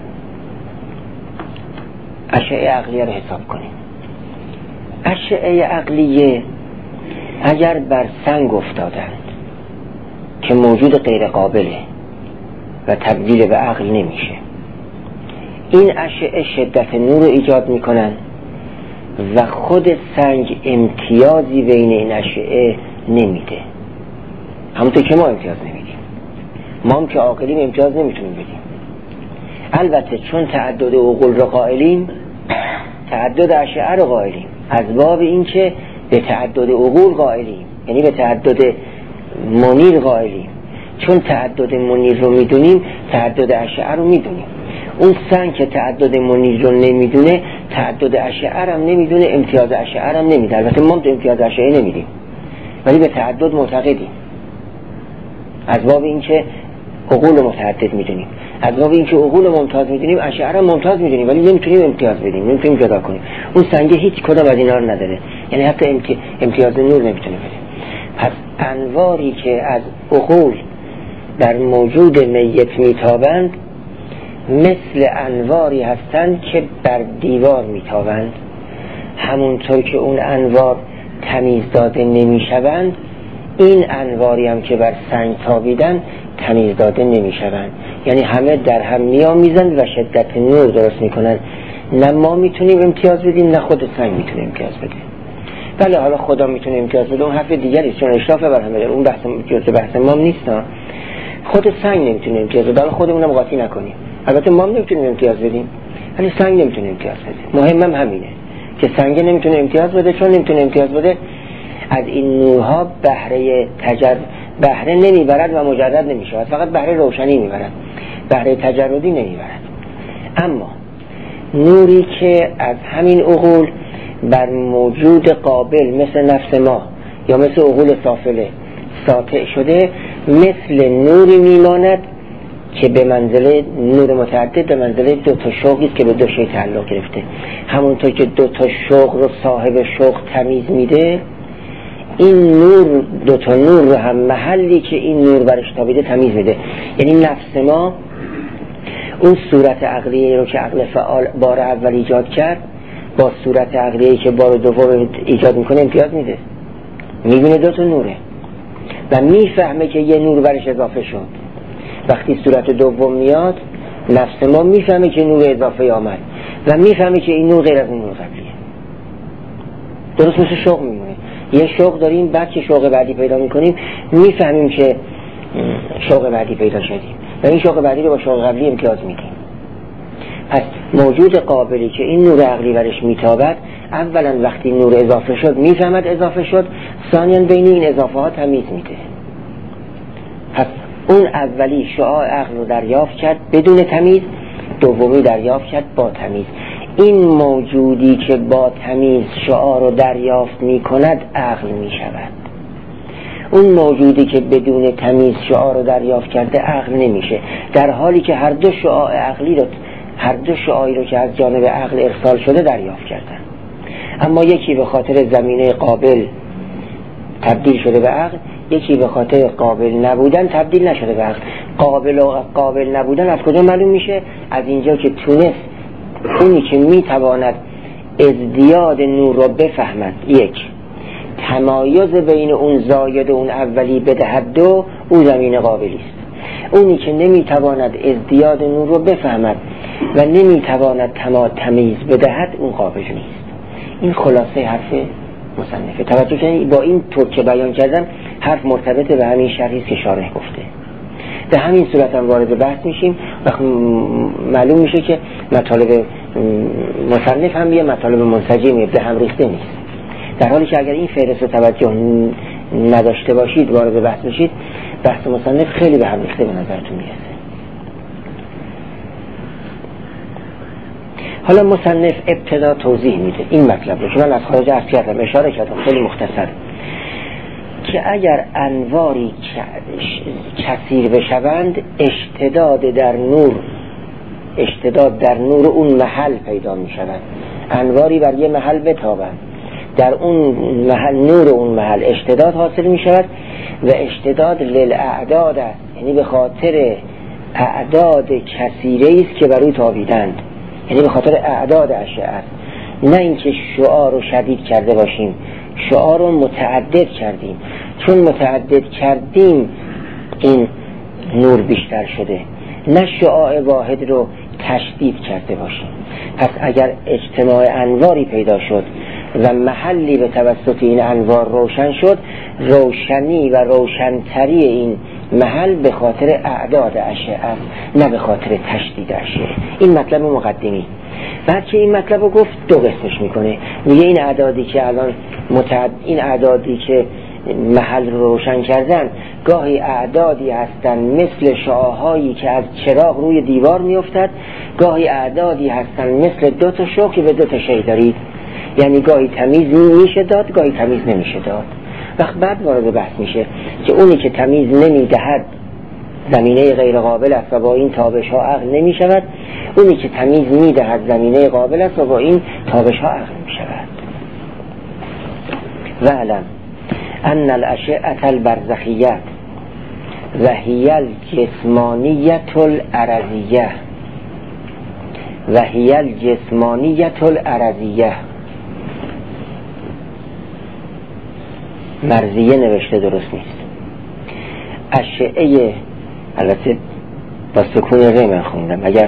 اشعه عقلیه رو حساب کنیم. اشعه عقلیه اگر بر سنگ افتادند که موجود غیر قابله و تبدیل به عقل نمیشه، این اشعه شدت نور رو ایجاد میکنن و خود سنگ امتیازی بین این اشعه نمیده. همونطور که ما امتیاز نمیدیم، ما هم که عاقلیم امتیاز نمیتونیم بدیم. البته چون تعدد عقول رو قائلیم، تعدد اشعه رو قائلیم، از باب این که به تعدد عقول قائلیم، یعنی به تعدد منیر قائلیم. چون تعدد منیر رو میدونیم، تعدد اشعه رو میدونیم. اون سنگ که تعدد منیر رو نمیدونه، تعدد اشعه رو هم نمیدونه، امتیاز اشعه رو هم نمیده. البته ما امتیاز اشعه نمیدیم، ولی به تعدد معتقدیم، از باب این که عقول متعدد میدونیم، از باب این که عقول ممتاز میدونیم، اشعه رو ممتاز میدونیم، ولی نمیتونیم امتیاز بدیم، نمیتونیم جدا کنیم. اون سنگ هیچ کدام از اینا رو نداره، یعنی حتی امتیاز نور نمیتونه بده. پس انواری که از عقول در موجود میت میتابند مثل انواری هستند که بر دیوار میتابند. همونطور که اون انوار تمیز داده نمیشوند، این انواری هم که بر سنگ تابیدن تمیز داده نمیشوند. یعنی همه در هم میآمیزند و شدت نور درست میکنند. نه ما میتونیم امتیاز بدیم، نه خود سنگ میتونه امتیاز بده. بله حالا خدا میتونه امتیاز بده، اون حرف دیگری است، چون اشراف بر همه، اون بحث جزء بحث ما نیست. خود سنگ نمیتونه امتیاز بده، حالا خودمونم قاطی نکنیم. البته ما نمیتونیم امتیاز بدیم، ولی سنگ نمیتونه امتیاز بده. مهمم همینه که سنگ نمیتونه امتیاز بده، چون نمیتونه امتیاز بده از این نورها بهره نمیبرد و مجرد نمیشود، فقط بهره روشنی میبرد، بهره تجردی نمیبرد. اما نوری که از همین عقول بر موجود قابل مثل نفس ما یا مثل عقول سافله ساطع شده، مثل نوری میماند که به منزله نور متعدد، به منزله دو تا شوقی است که به دو شی تعلق گرفته. همونطور که دو تا شوق رو صاحب شوق تمیز میده، این نور دو تا نور رو هم محلی که این نور برش تابیده تمیز میده. یعنی نفس ما اون صورت عقلی رو که عقل فعال بار اول ایجاد کرد با صورت عقلی که بار دوم ایجاد میکنه امتیاز میده، میبینه دو تا نوره و میفهمه که یه نور برش اضافه شد. وقتی صورت دوم میاد نفس ما میفهمه که نور اضافه آمد و میفهمه که این نور غیر از اون نور قبلیه. درست مثل شوق میمونه، یه شوق داریم، بعد که شوق بعدی پیدا میکنیم میفهمیم که شوق بعدی پیدا شدیم و این شوق بعدی رو با شوق قبلی امتیاز میدیم. پس موجود قابلی که این نور عقلی برش میتابد، اولا وقتی نور اضافه شد میفهمد اضافه شد، ثانیاً بین این اضافه ها تمیز میده. پس اون اولی شعاع عقل رو دریافت کرد بدون تمیز، دومی دریافت کرد با تمیز. این موجودی که با تمیز شعاع رو دریافت می کند عقل می شود. اون موجودی که بدون تمیز شعاع رو دریافت کرده عقل نمیشه، در حالی که هر دو شعاعی رو که از جانب عقل ارسال شده دریافت کردن. اما یکی به خاطر زمینه قابل تبدیل شده به عقل، یکی به خاطر قابل نبودن تبدیل نشده به عقل. قابل نبودن از کجا معلوم میشه؟ از اینجا که تونست اونی که میتواند ازدیاد نور رو بفهمد، یک، تمایز بین اون زاید و اون اولی بدهد، دو، اون زمین قابلی است. اونی که نمیتواند ازدیاد نور رو بفهمد و نمیتواند تمیز بدهد، اون قابل نیست. این خلاصه حرف مصنفه. توجه کنید، با این طور که بیان کردم حرف مرتبط به همین شرحی که شارح گفته. به همین صورت هم وارد بحث میشیم و معلوم میشه که مطالب مصنف هم یه مطالب منسجمی به هم ریخته نیست، در حالی که اگر این فهرست توجه نداشته باشید وارد بحث بشید، بحث مصنف خیلی به هم ریخته به نظرتون میرسه. حالا مصنف ابتدا توضیح میده این مطلب رو که من از خارج عرض کردم، اشاره کردم خیلی مختصر، که اگر انواری کثیر بشوند اشتداد در نور اون محل پیدا می شود. انواری بر یه محل بتابند، در اون محل نور اون محل اشتداد حاصل می شود و اشتداد للاعداد است، یعنی به خاطر اعداد کثیره است که بر او تابیدند، یعنی به خاطر اعداد اشیاء است، نه اینکه شعاع رو شدید کرده باشیم، شعاع رو متعدد کردیم. چون متعدد کردیم این نور بیشتر شده، نه شعاع واحد رو تشدید کرده باشیم. پس اگر اجتماع انواری پیدا شد و محلی به توسط این انوار روشن شد، روشنی و روشنتری این محل به خاطر اعداد اشیاء است، نه به خاطر تشدید اشیاء. این مطلب مقدمی. بعد که این مطلب رو گفت دو قسمش میکنه، میگه این اعدادی که الان این اعدادی که محل رو روشن کردن گاهی اعدادی هستن مثل شعاعهایی که از چراغ روی دیوار میافتد، گاهی اعدادی هستن مثل دو تا شوک که به دو تا شی دارید، یعنی گاهی تمیز میشه داد گاهی تمیز نمیشه داد. وقت بعد وارد بحث میشه که اونی که تمیز نمیدهد زمینه غیر قابل است و با این تابش ها عقل نمی شود، اونی که تمیز میدهد زمینه قابل است و با این تابش ها عقل می شود. وعلم ان الاشعه البرزخیه و هی الجسمانیه الارضیه مرضیه نوشته، درست نیست. اشعه، البته با سکون ر من خوندم، اگر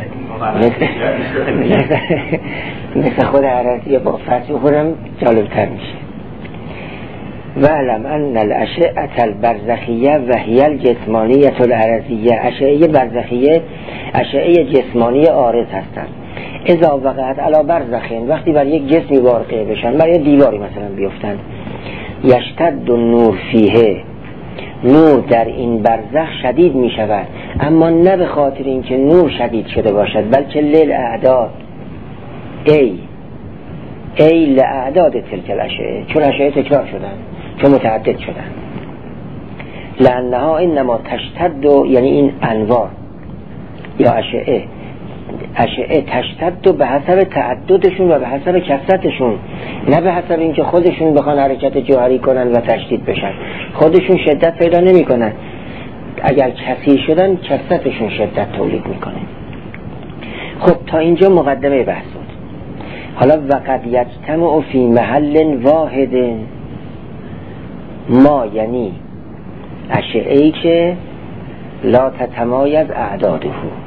مثل خود عرضیه با فتح خودم جالب تر میشه. وعلم ان الاشعه البرزخیه و هی الجسمانیه العرضیه، اشعه برزخیه اشعه جسمانی عارض هستند. اذا وقعت علی برزخین، وقتی بر یک جسمی واقع بشن، بر یک دیواری مثلا بیفتن، یشتد النور فیه، نور در این برزخ شدید می شود، اما نه به خاطر اینکه نور شدید شده باشد، بلکه للاعداد، ای لاعداد تلک الاشعه، چون اشعه تکرار شدن، چون متعدد شدن. لانها انما تشتد، یعنی این انواع یا اشعه تشتد به حسب تعددشون و به حسب کثرتشون، نه به حسب اینکه خودشون بخوان حرکت جوهری کنن و تشدید بشن. خودشون شدت پیدا نمی کنن، اگر کثیر شدن کثرتشون شدت تولید میکنه. خب تا اینجا مقدمه بحث بود. حالا وقد یجتمع فی محل واحد، ما یعنی اشعه‌ای که لا تتمایز اعداده،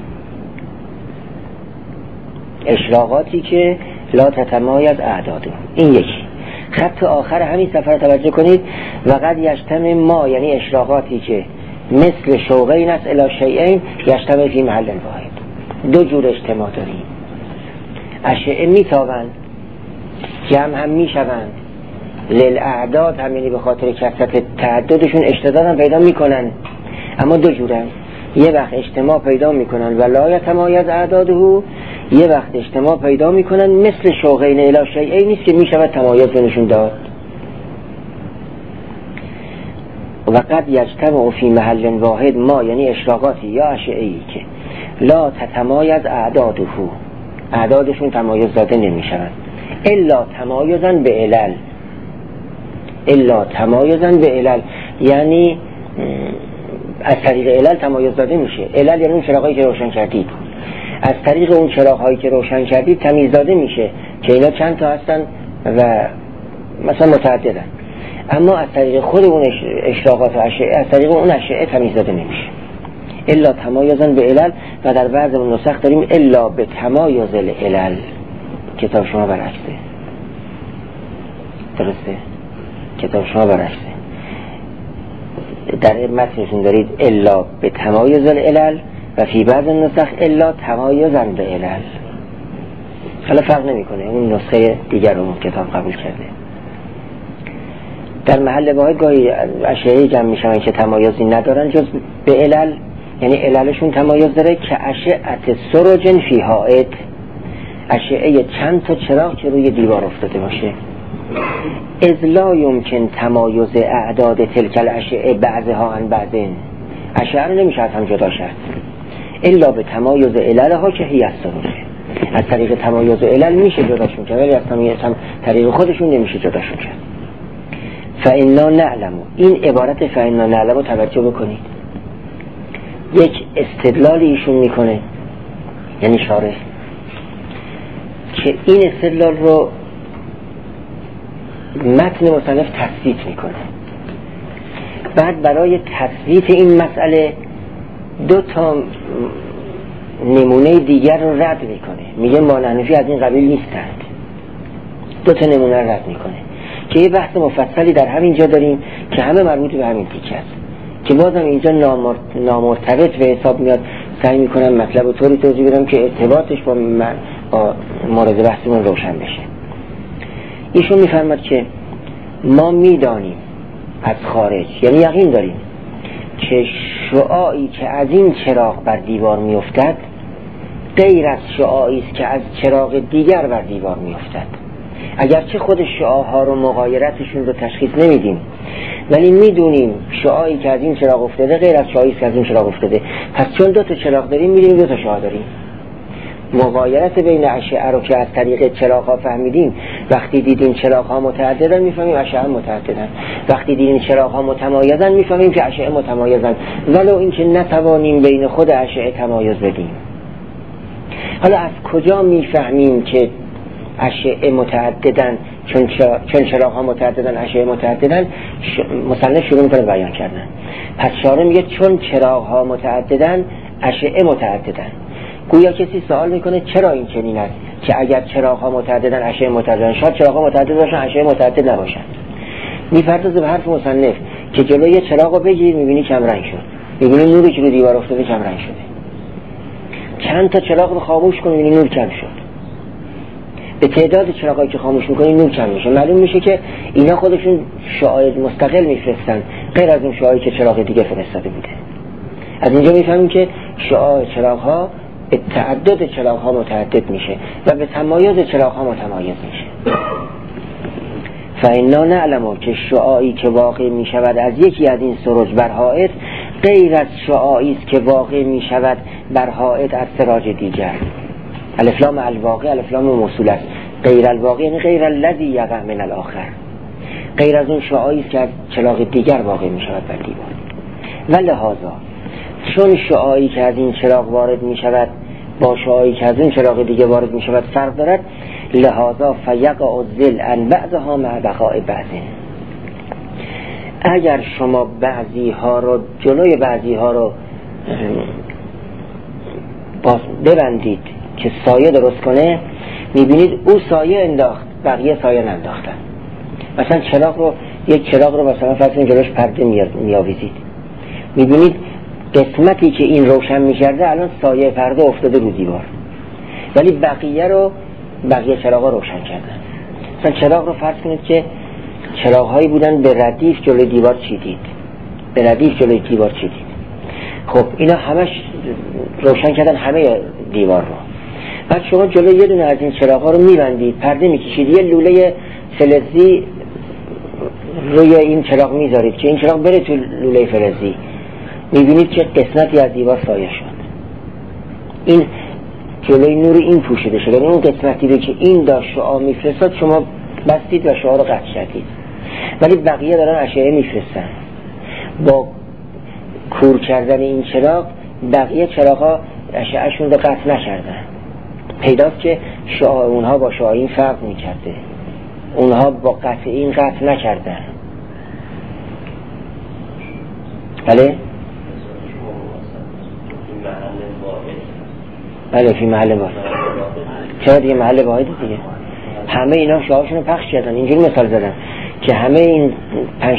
اشراقاتی که لا تتمایز اعداده. این یکی خط آخر همین صفحه توجه کنید. وقد یجتمع ما یعنی اشراقاتی که مثل شوقین است الی شیئین یجتمع فی محل واحد. دو جور اجتماع داریم، اشعه میتابند، جمع هم میشوند، للاعداد هم یعنی به خاطر کثرت تعددشون اشتداد هم پیدا میکنن، اما دو جورن. یه وقت اجتماع پیدا میکنن و لا یتمایز اعداده، یه وقت اجتماع پیدا میکنن مثل شوقین الی شیئین نیست که میشود تمایز بینشون داد. وقد یجتمع فی محل واحد ما یعنی اشراقاتی یا اشعه‌ای که لا تتمایز اعداده، اعدادشون تمایز داده نمیشوند، الا تمایزن به علل، الا تمایزن به علل یعنی از طریق علل تمایز داده میشه. علل یعنی اون چراغایی که روشن کردید، از طریق اون چراغ‌هایی که روشن کردید تمیز داده میشه که اینا چند تا هستن و مثلا متعددن، اما از طریق خود اون اشراقات و اشعه، از طریق اون اشعه تمیز داده نمیشه. الا تمایزن به علل، و در بعض نسخ داریم الا به تمایز العلل. کتاب شما برعکسه، درسته؟ کتاب شما برعکسه، در متنشون دارید الا به تمایز العلل و فی بعض نسخ الا تمایزن به علل. حالا فرق نمیکنه، اون نسخه دیگر رو کتاب قبول کرده. در محل واحد گاهی اشعه جمع میشن که تمایزی ندارن جز به علل، یعنی عللشون تمایز داره، که اشعه سرجن فی حائط، اشعه چند تا چراغ که روی دیوار افتاده باشه. اذ لا یمکن تمایز اعداد تلک الاشعه بعضها عن بعضین، اشعه رو نمیشه هم جدا کرد الا به تمایز عللها که هی السرج، از طریق تمایز علل میشه جداشون کرد، ولی از طریق خودشون نمیشه جداشون کرد. فإنا نعلم، این عبارت فإنا نعلم رو توجه بکنید، یک استدلالی ایشون میکنه، یعنی شارح، که این استدلال رو متن مصنف تثبیت میکنه. بعد برای تثبیت این مسئله دو تا نمونه دیگر رو رد میکنه، میگه مانحنفی از این قبیل نیستند. دو تا نمونه رو رد میکنه که یه بحث مفصلی در همین جا داریم که همه مربوط به همین تیکه است، که بازم اینجا نامرتبط به حساب میاد. سعی میکنم مطلب رو طوری توضیح بدم که ارتباطش با مورد بحثمون روشن بشه. ایشون میفرماد که ما میدانیم از خارج، یعنی یقین داریم که شعاعی که از این چراغ بر دیوار میافتد غیر از شعاعی است که از چراغ دیگر بر دیوار میافتد. اگرچه خود شعاعها رو مغایرتشون رو تشخیص نمیدیم، ولی میدونیم شعاعی که از این چراغ افتاده غیر از شعاعی که از این چراغ افتاده. پس چون دو تا چراغ داریم میدونیم دو تا شعاع داریم. مغایرت بین اشعه رو که از طریق چراغ‌ها فهمیدیم، وقتی دیدیم چراغ‌ها متعددن میفهمیم اشعه متعددن، وقتی دیدیم چراغ‌ها متمایزن میفهمیم که اشعه متمایزن، ولو اینکه نتوانیم بین خود اشعه تمایز بدیم. حالا از کجا میفهمیم که اشعه متعددن؟ چون چراغ‌ها متعددن اشعه متعددن. مصنف شروع می‌کنه بیان کردن. پس شارح میگه چون چراغ‌ها متعددن اشعه متعددن. گویا کسی سوال میکنه چرا این چنین است که اگر چراغ‌ها متعددن اشعه متعددن، شاید چراغ‌ها متعدد باشن اشعه متعدد نباشن. میپردازه به حرف مصنف که جلوی چراغ رو بگیر، میبینی کم رنگ شد، میبینی نوری که رو دیوار افتاده کم رنگ شده. چند تا چراغ رو خاموش کن، میبینی نور کم شد. به تعداد چراغایی که خاموش میکنی نور کم میشه. معلوم میشه که اینا خودشون شعاع مستقل میفرستن غیر از اون شعاعی که چراغ دیگه فرستاده بوده. از اینجا میفهمیم که شعاع چراغ‌ها به تعدد چراغ‌ها متعدد میشه و به تمایز چراغ‌ها متمایز میشه. فإنا نعلم که شعاعی که واقع میشود از یکی از این سروج بر حائط غیر از شعاعی است که واقع میشود بر حائط از سراج دیگر. الف لام الواقع الف لام موصول است. غیر الواقع یعنی غیر الذی یقع من الاخر، غیر از اون شعاعی است که از چراغ دیگر واقع میشود بر دیوار. و لحاظا چون شعاعی که از این چراغ وارد میشود با شعاعی که از اون چراغ دیگه وارد میشود فرق دارد، لحاظا فیقع الظل عن بعضها مع بقاء بعض. اگر شما بعضی ها رو جلوی بعضی ها رو ببندید که سایه درست کنه، میبینید او سایه انداخت بقیه سایه ننداختن. مثلا یک چراغ رو مثلا فرض کنید جلوش پرده میآویزید، میبینید قسمتی که این روشن میکرده الان سایه پرده افتاده رو دیوار، ولی بقیه چراغا روشن کردن. مثلا چراغ رو فرض کنید که چراغ‌هایی بودن به ردیف جلوی دیوار چیدید. خب اینا همش روشن کردن همه دیوار رو. بعد شما جلوی یه دونه از این چراغ‌ها رو می‌بندید، پرده می‌کشید، یه لوله فلزی روی این چراغ می‌ذارید که این چراغ بره تو لوله فلزی، می‌بینید که قسمتی از دیوار سایه شد. این جلوی نور این پوشیده شد، اون قسمتی رو که این داشت شعاع می‌فرستاد شما بستید و شعاع رو قطع کردید، ولی بقیه دارن اشعه می‌فرستن. با کور کردن این چراغ بقیه چراغ‌ها اشعه‌شون رو قطع نکردن. پیداست که شعاع اونها با شعاع این فرق می‌کرده، اونها با قطع این قطع نکردن. بله فی محل واحد. چرا دیگه محل واحد دیگه؟ همه اینا شعاعشون رو پخش کردن. اینجوری مثال زدن که همه این 5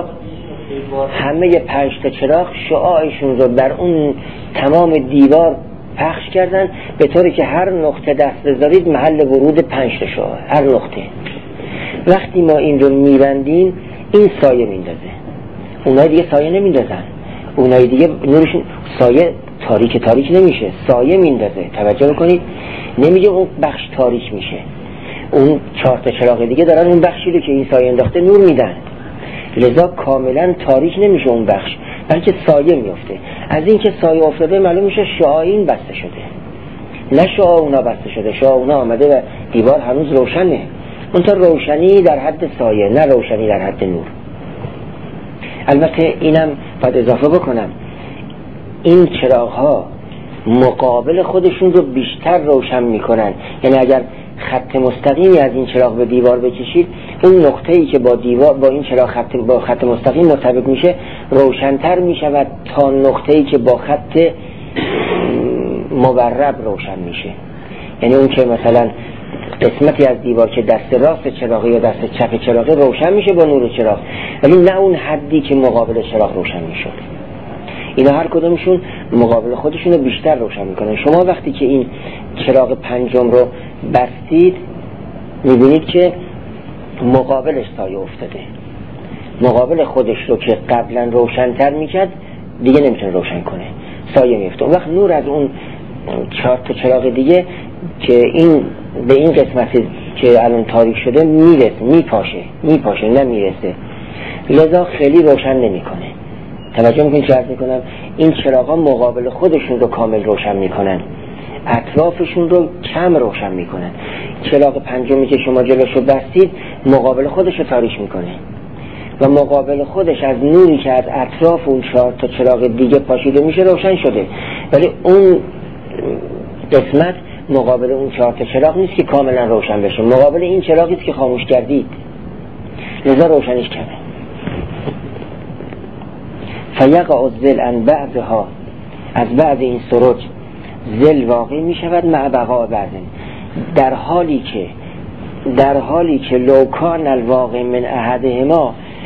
تا چراغ شعاعشون رو بر اون تمام دیوار پخش کردن به طوری که هر نقطه دست بذارید محل ورود 5 تا شعاع، هر نقطه. وقتی ما این رو میبندیم این سایه میندازه، اونای دیگه سایه نمیندازن، اونای دیگه نورشون سایه تاریک نمیشه، سایه میندازه. توجه بکنید، نمیگه اون بخش تاریک میشه، اون 4 تا چراغ دیگه دارن اون بخشی رو که این سایه انداخته نور میدن، لذا کاملا تاریک نمیشه اون بخش، بلکه سایه میفته. از این که سایه افتاده معلوم میشه شعاع این بسته شده، نه شعاع اونا بسته شده. شعاع اونا آمده و دیوار هنوز روشنه، اون تا روشنی در حد سایه، نه روشنی در حد نور. البته اینم باید اضافه بکنم، این چراغ ها مقابل خودشون رو بیشتر روشن میکنن. یعنی اگر خط مستقیمی از این چراغ به دیوار بکشید، اون نقطه‌ای که با این چراغ خط مستقیم مرتبط میشه روشن‌تر میشود تا نقطه‌ای که با خط مورب روشن میشه. یعنی اون که مثلا قسمتی از دیوار که دست راست چراغ یا دست چپ چراغ روشن میشه با نور چراغ، ولی نه اون حدی که مقابل چراغ روشن میشد. اینا هر کدومشون مقابل خودشون رو بیشتر روشن میکنن. شما وقتی که این چراغ 5 رو بستید میبینید که مقابلش سایه افتاده، مقابل خودش رو که قبلا روشن‌تر میکرد دیگه نمیتونه روشن کنه، سایه میفته. اون وقت نور از اون 4 تا چراغ دیگه که این به این قسمتی که الان تاریک شده میپاشه نمیرسه، لذا خیلی روشن نمیکنه. توجه میکنید چه عرض میکنم؟ این چراغا مقابل خودشون رو کامل روشن میکنن، اطرافشون رو کم روشن میکنن. چراغ 5 که شما جلوشو بستید مقابل خودش رو تاریک میکنه و مقابل خودش از نوری که از اطراف اون 4 تا چراغ دیگه پاشیده میشه روشن شده، ولی اون قسمت مقابل اون 4 تا چراغ نیست که کاملا روشن بشه، مقابل این چراغی است که خاموش کردید، لذا روشنش کمه. فیقع الظل عن بعضها، از بعض این سروج ظل واقع می شود مع بقاء بعض، در حالی که لو کان الواقع من احدهما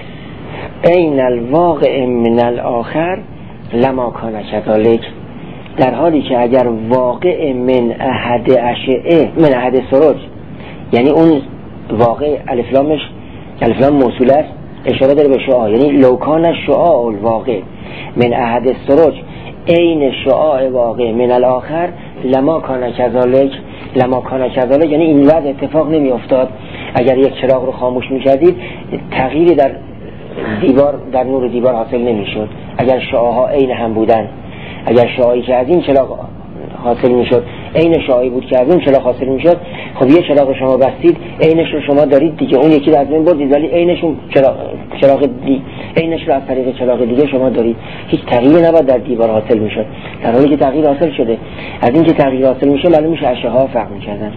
این الواقع من الاخر لما کان کذالک، در حالی که اگر واقع من احد اشعه من احد سروج، یعنی اون واقع الف لام موصول است اشاره داره به شعاع، یعنی لو کان شعاع الواقع من احد سروج این شعاع واقع من الاخر لما کان کذالک، یعنی این وضع اتفاق نمی افتاد. اگر یک چراغ رو خاموش می کردید تغییری در دیوار، در نور دیوار حاصل نمی شد. اگر شعاعها عین هم بودن، اگر شعاعی که از این چراغ حاصل می شد عین شعاعی بود که از اون چراغ حاصل می شد، خب یه چراغ رو شما بستید عینش رو شما دارید دیگه، اون یکی رو از بین بردید ولی عینشون چراغ عینش رو از طریق چراغ دیگه شما دارید. هیچ تغییری نباید در دیوار حاصل می شد، در حالی که تغییر حاصل شده. از این که تغییر حاصل میشه معلوم میشه اشعه ها فرق می‌کردن.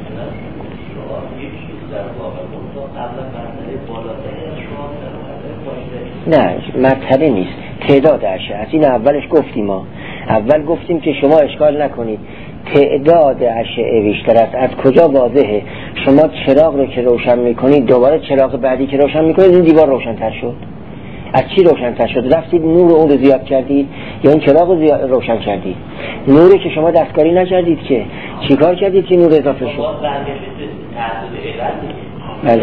نه مرتبه نیست، تعداد اشعه است. این اولش گفتیم، ما اول گفتیم که شما اشکال نکنید تعداد اشعه بیشتر است. از کجا واضحه؟ شما چراغ رو که روشن میکنید دوباره چراغ بعدی که روشن میکنید این دیوار روشن‌تر شد. از چی روشن‌تر شد؟ رفتید نور اون رو زیاد کردید یا این چراغ رو روشن کردید؟ نوری که شما دستکاری نکردید که چیکار کردید که نور اضافه شد؟ بله.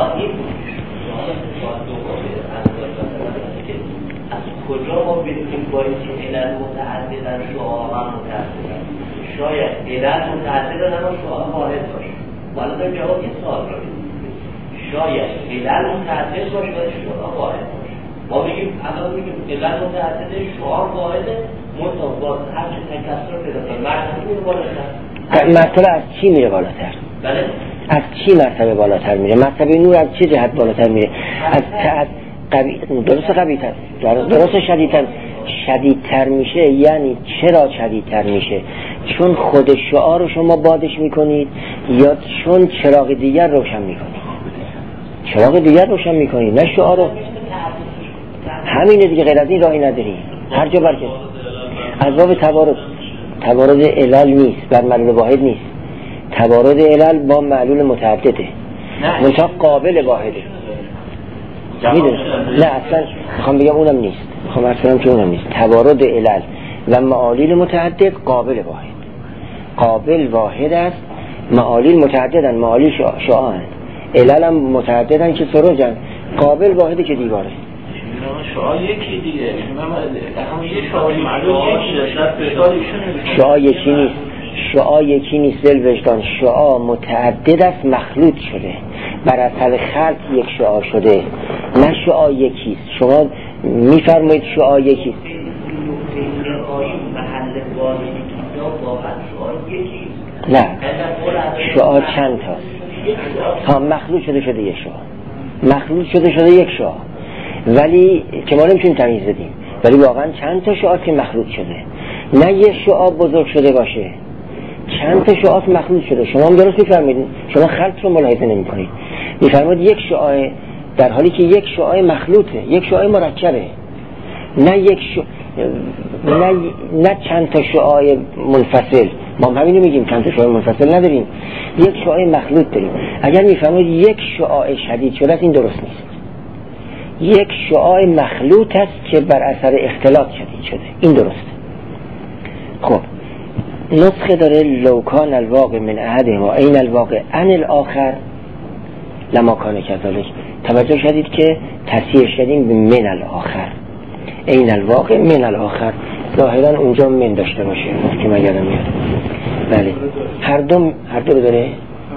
کجا ما بدونیم باید که علل متعددن شعاع هم متعددن؟ شاید علل متعددن اما شعاع واحد باشه. والا در جواب این سوال را بدیم شاید علل متعدد باشه و شعاع واحد باشه. ما بگیم الان میگیم علل متعدد شعاع واحده متفاوت هر چه تکثر پیدا کنه مرتبه میره بالاتر.
مرتبه از چی میره بالاتر؟
بله
از چی مرتبه بالاتر میره؟ مرتبه نور از چه جهت بالاتر میره؟ از درست قوی‌تر، درست شدیدتر میشه. یعنی چرا شدیدتر میشه؟ چون خود شعاع رو شما بادش میکنید یا چون چراغ دیگر روشن میکنید؟ چراغ دیگر روشن میکنید نه شعاع رو. همینه دیگه، غیر از این راهی نداری. هر جا برکه از باب توارد علل نیست، بر معلول واحد نیست. توارد علل با معلول متعدده، منتها قابل واحده. میدونم نه اصلا میخوام بگم اونم نیست، میخوام اصلا که اونم نیست. توارد علل و معالل متعدد قابل واحد است. معالل متعددن، معالل شعاعن، علل هم متعددن که سروجن. قابل واحده که دیواره.
شعاع یکی دیگه،
شعاع یکی نیست دل وجدان. شعاع متعدد است، مخلوط شده، بر اثر خلط یک شعاع شده، نه شعاع یکیست. شما میفرمایید شعاع یکیست، نه شعاع چند تاست؟ مخلوط شده یک شعاع، مخلوط شده یک شعاع، ولی که ما نمیتونیم تمیز بدیم، ولی واقعا چند تا شعاع که مخلوط شده، نه یک شعاع بزرگ شده باشه، چند تا شعاع مخلوط شده. شما هم درست میفرمایید، شما خلط رو ملاحظه نمی‌کنید. میفرمایید یک شعاع، در حالی که یک شعاع مخلوطه، یک شعاع مرکبه، نه چند تا شعاع منفصل. ما همین میگیم چند تا شعاع منفصل نداریم، یک شعاع مخلوط داریم. اگر میفرمایید یک شعاع شدید شده است، این درست نیست. یک شعاع مخلوط است که بر اثر اختلاط شدید شده، این درسته. خب نسخه داره لو کان الواقع من احدهما این الواقع عن الاخر لما کان کذالک. توجه شدید که تصحیح شدیم به من الاخر، این الواقع من الاخر. ظاهرا اونجا من داشته باشه که مگر نمیاد. بله هر دو رو داره.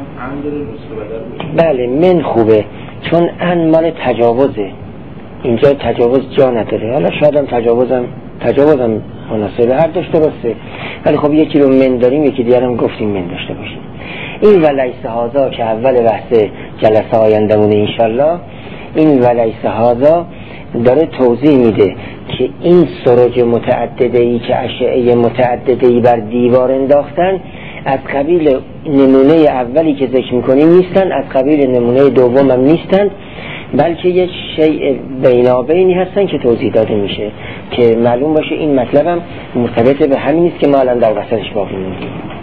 بله من خوبه، چون ان مال تجاوزه، اینجا تجاوز جا نداره. حالا شاید هم تجاوزم مناسبه، هر دوش درسته، ولی خب یکی رو من داریم، یکی دیگر هم گفتیم من داشته باشیم. این ولیس هذا که اول بحث جلسه آیندهمونه انشالله، این ولیس هذا داره توضیح میده که این سروج متعدده‌ای که اشعه متعدده‌ای بر دیوار انداختن از قبیل نمونه اولی که ذکر میکنیم نیستن، از قبیل نمونه دوم هم نیستن، بلکه یک شیء بینابینی هستن که توضیح داده میشه که معلوم باشه این مطلب هم مرتبط به همین نیست که ما الان در وسطش باقی میمونیم.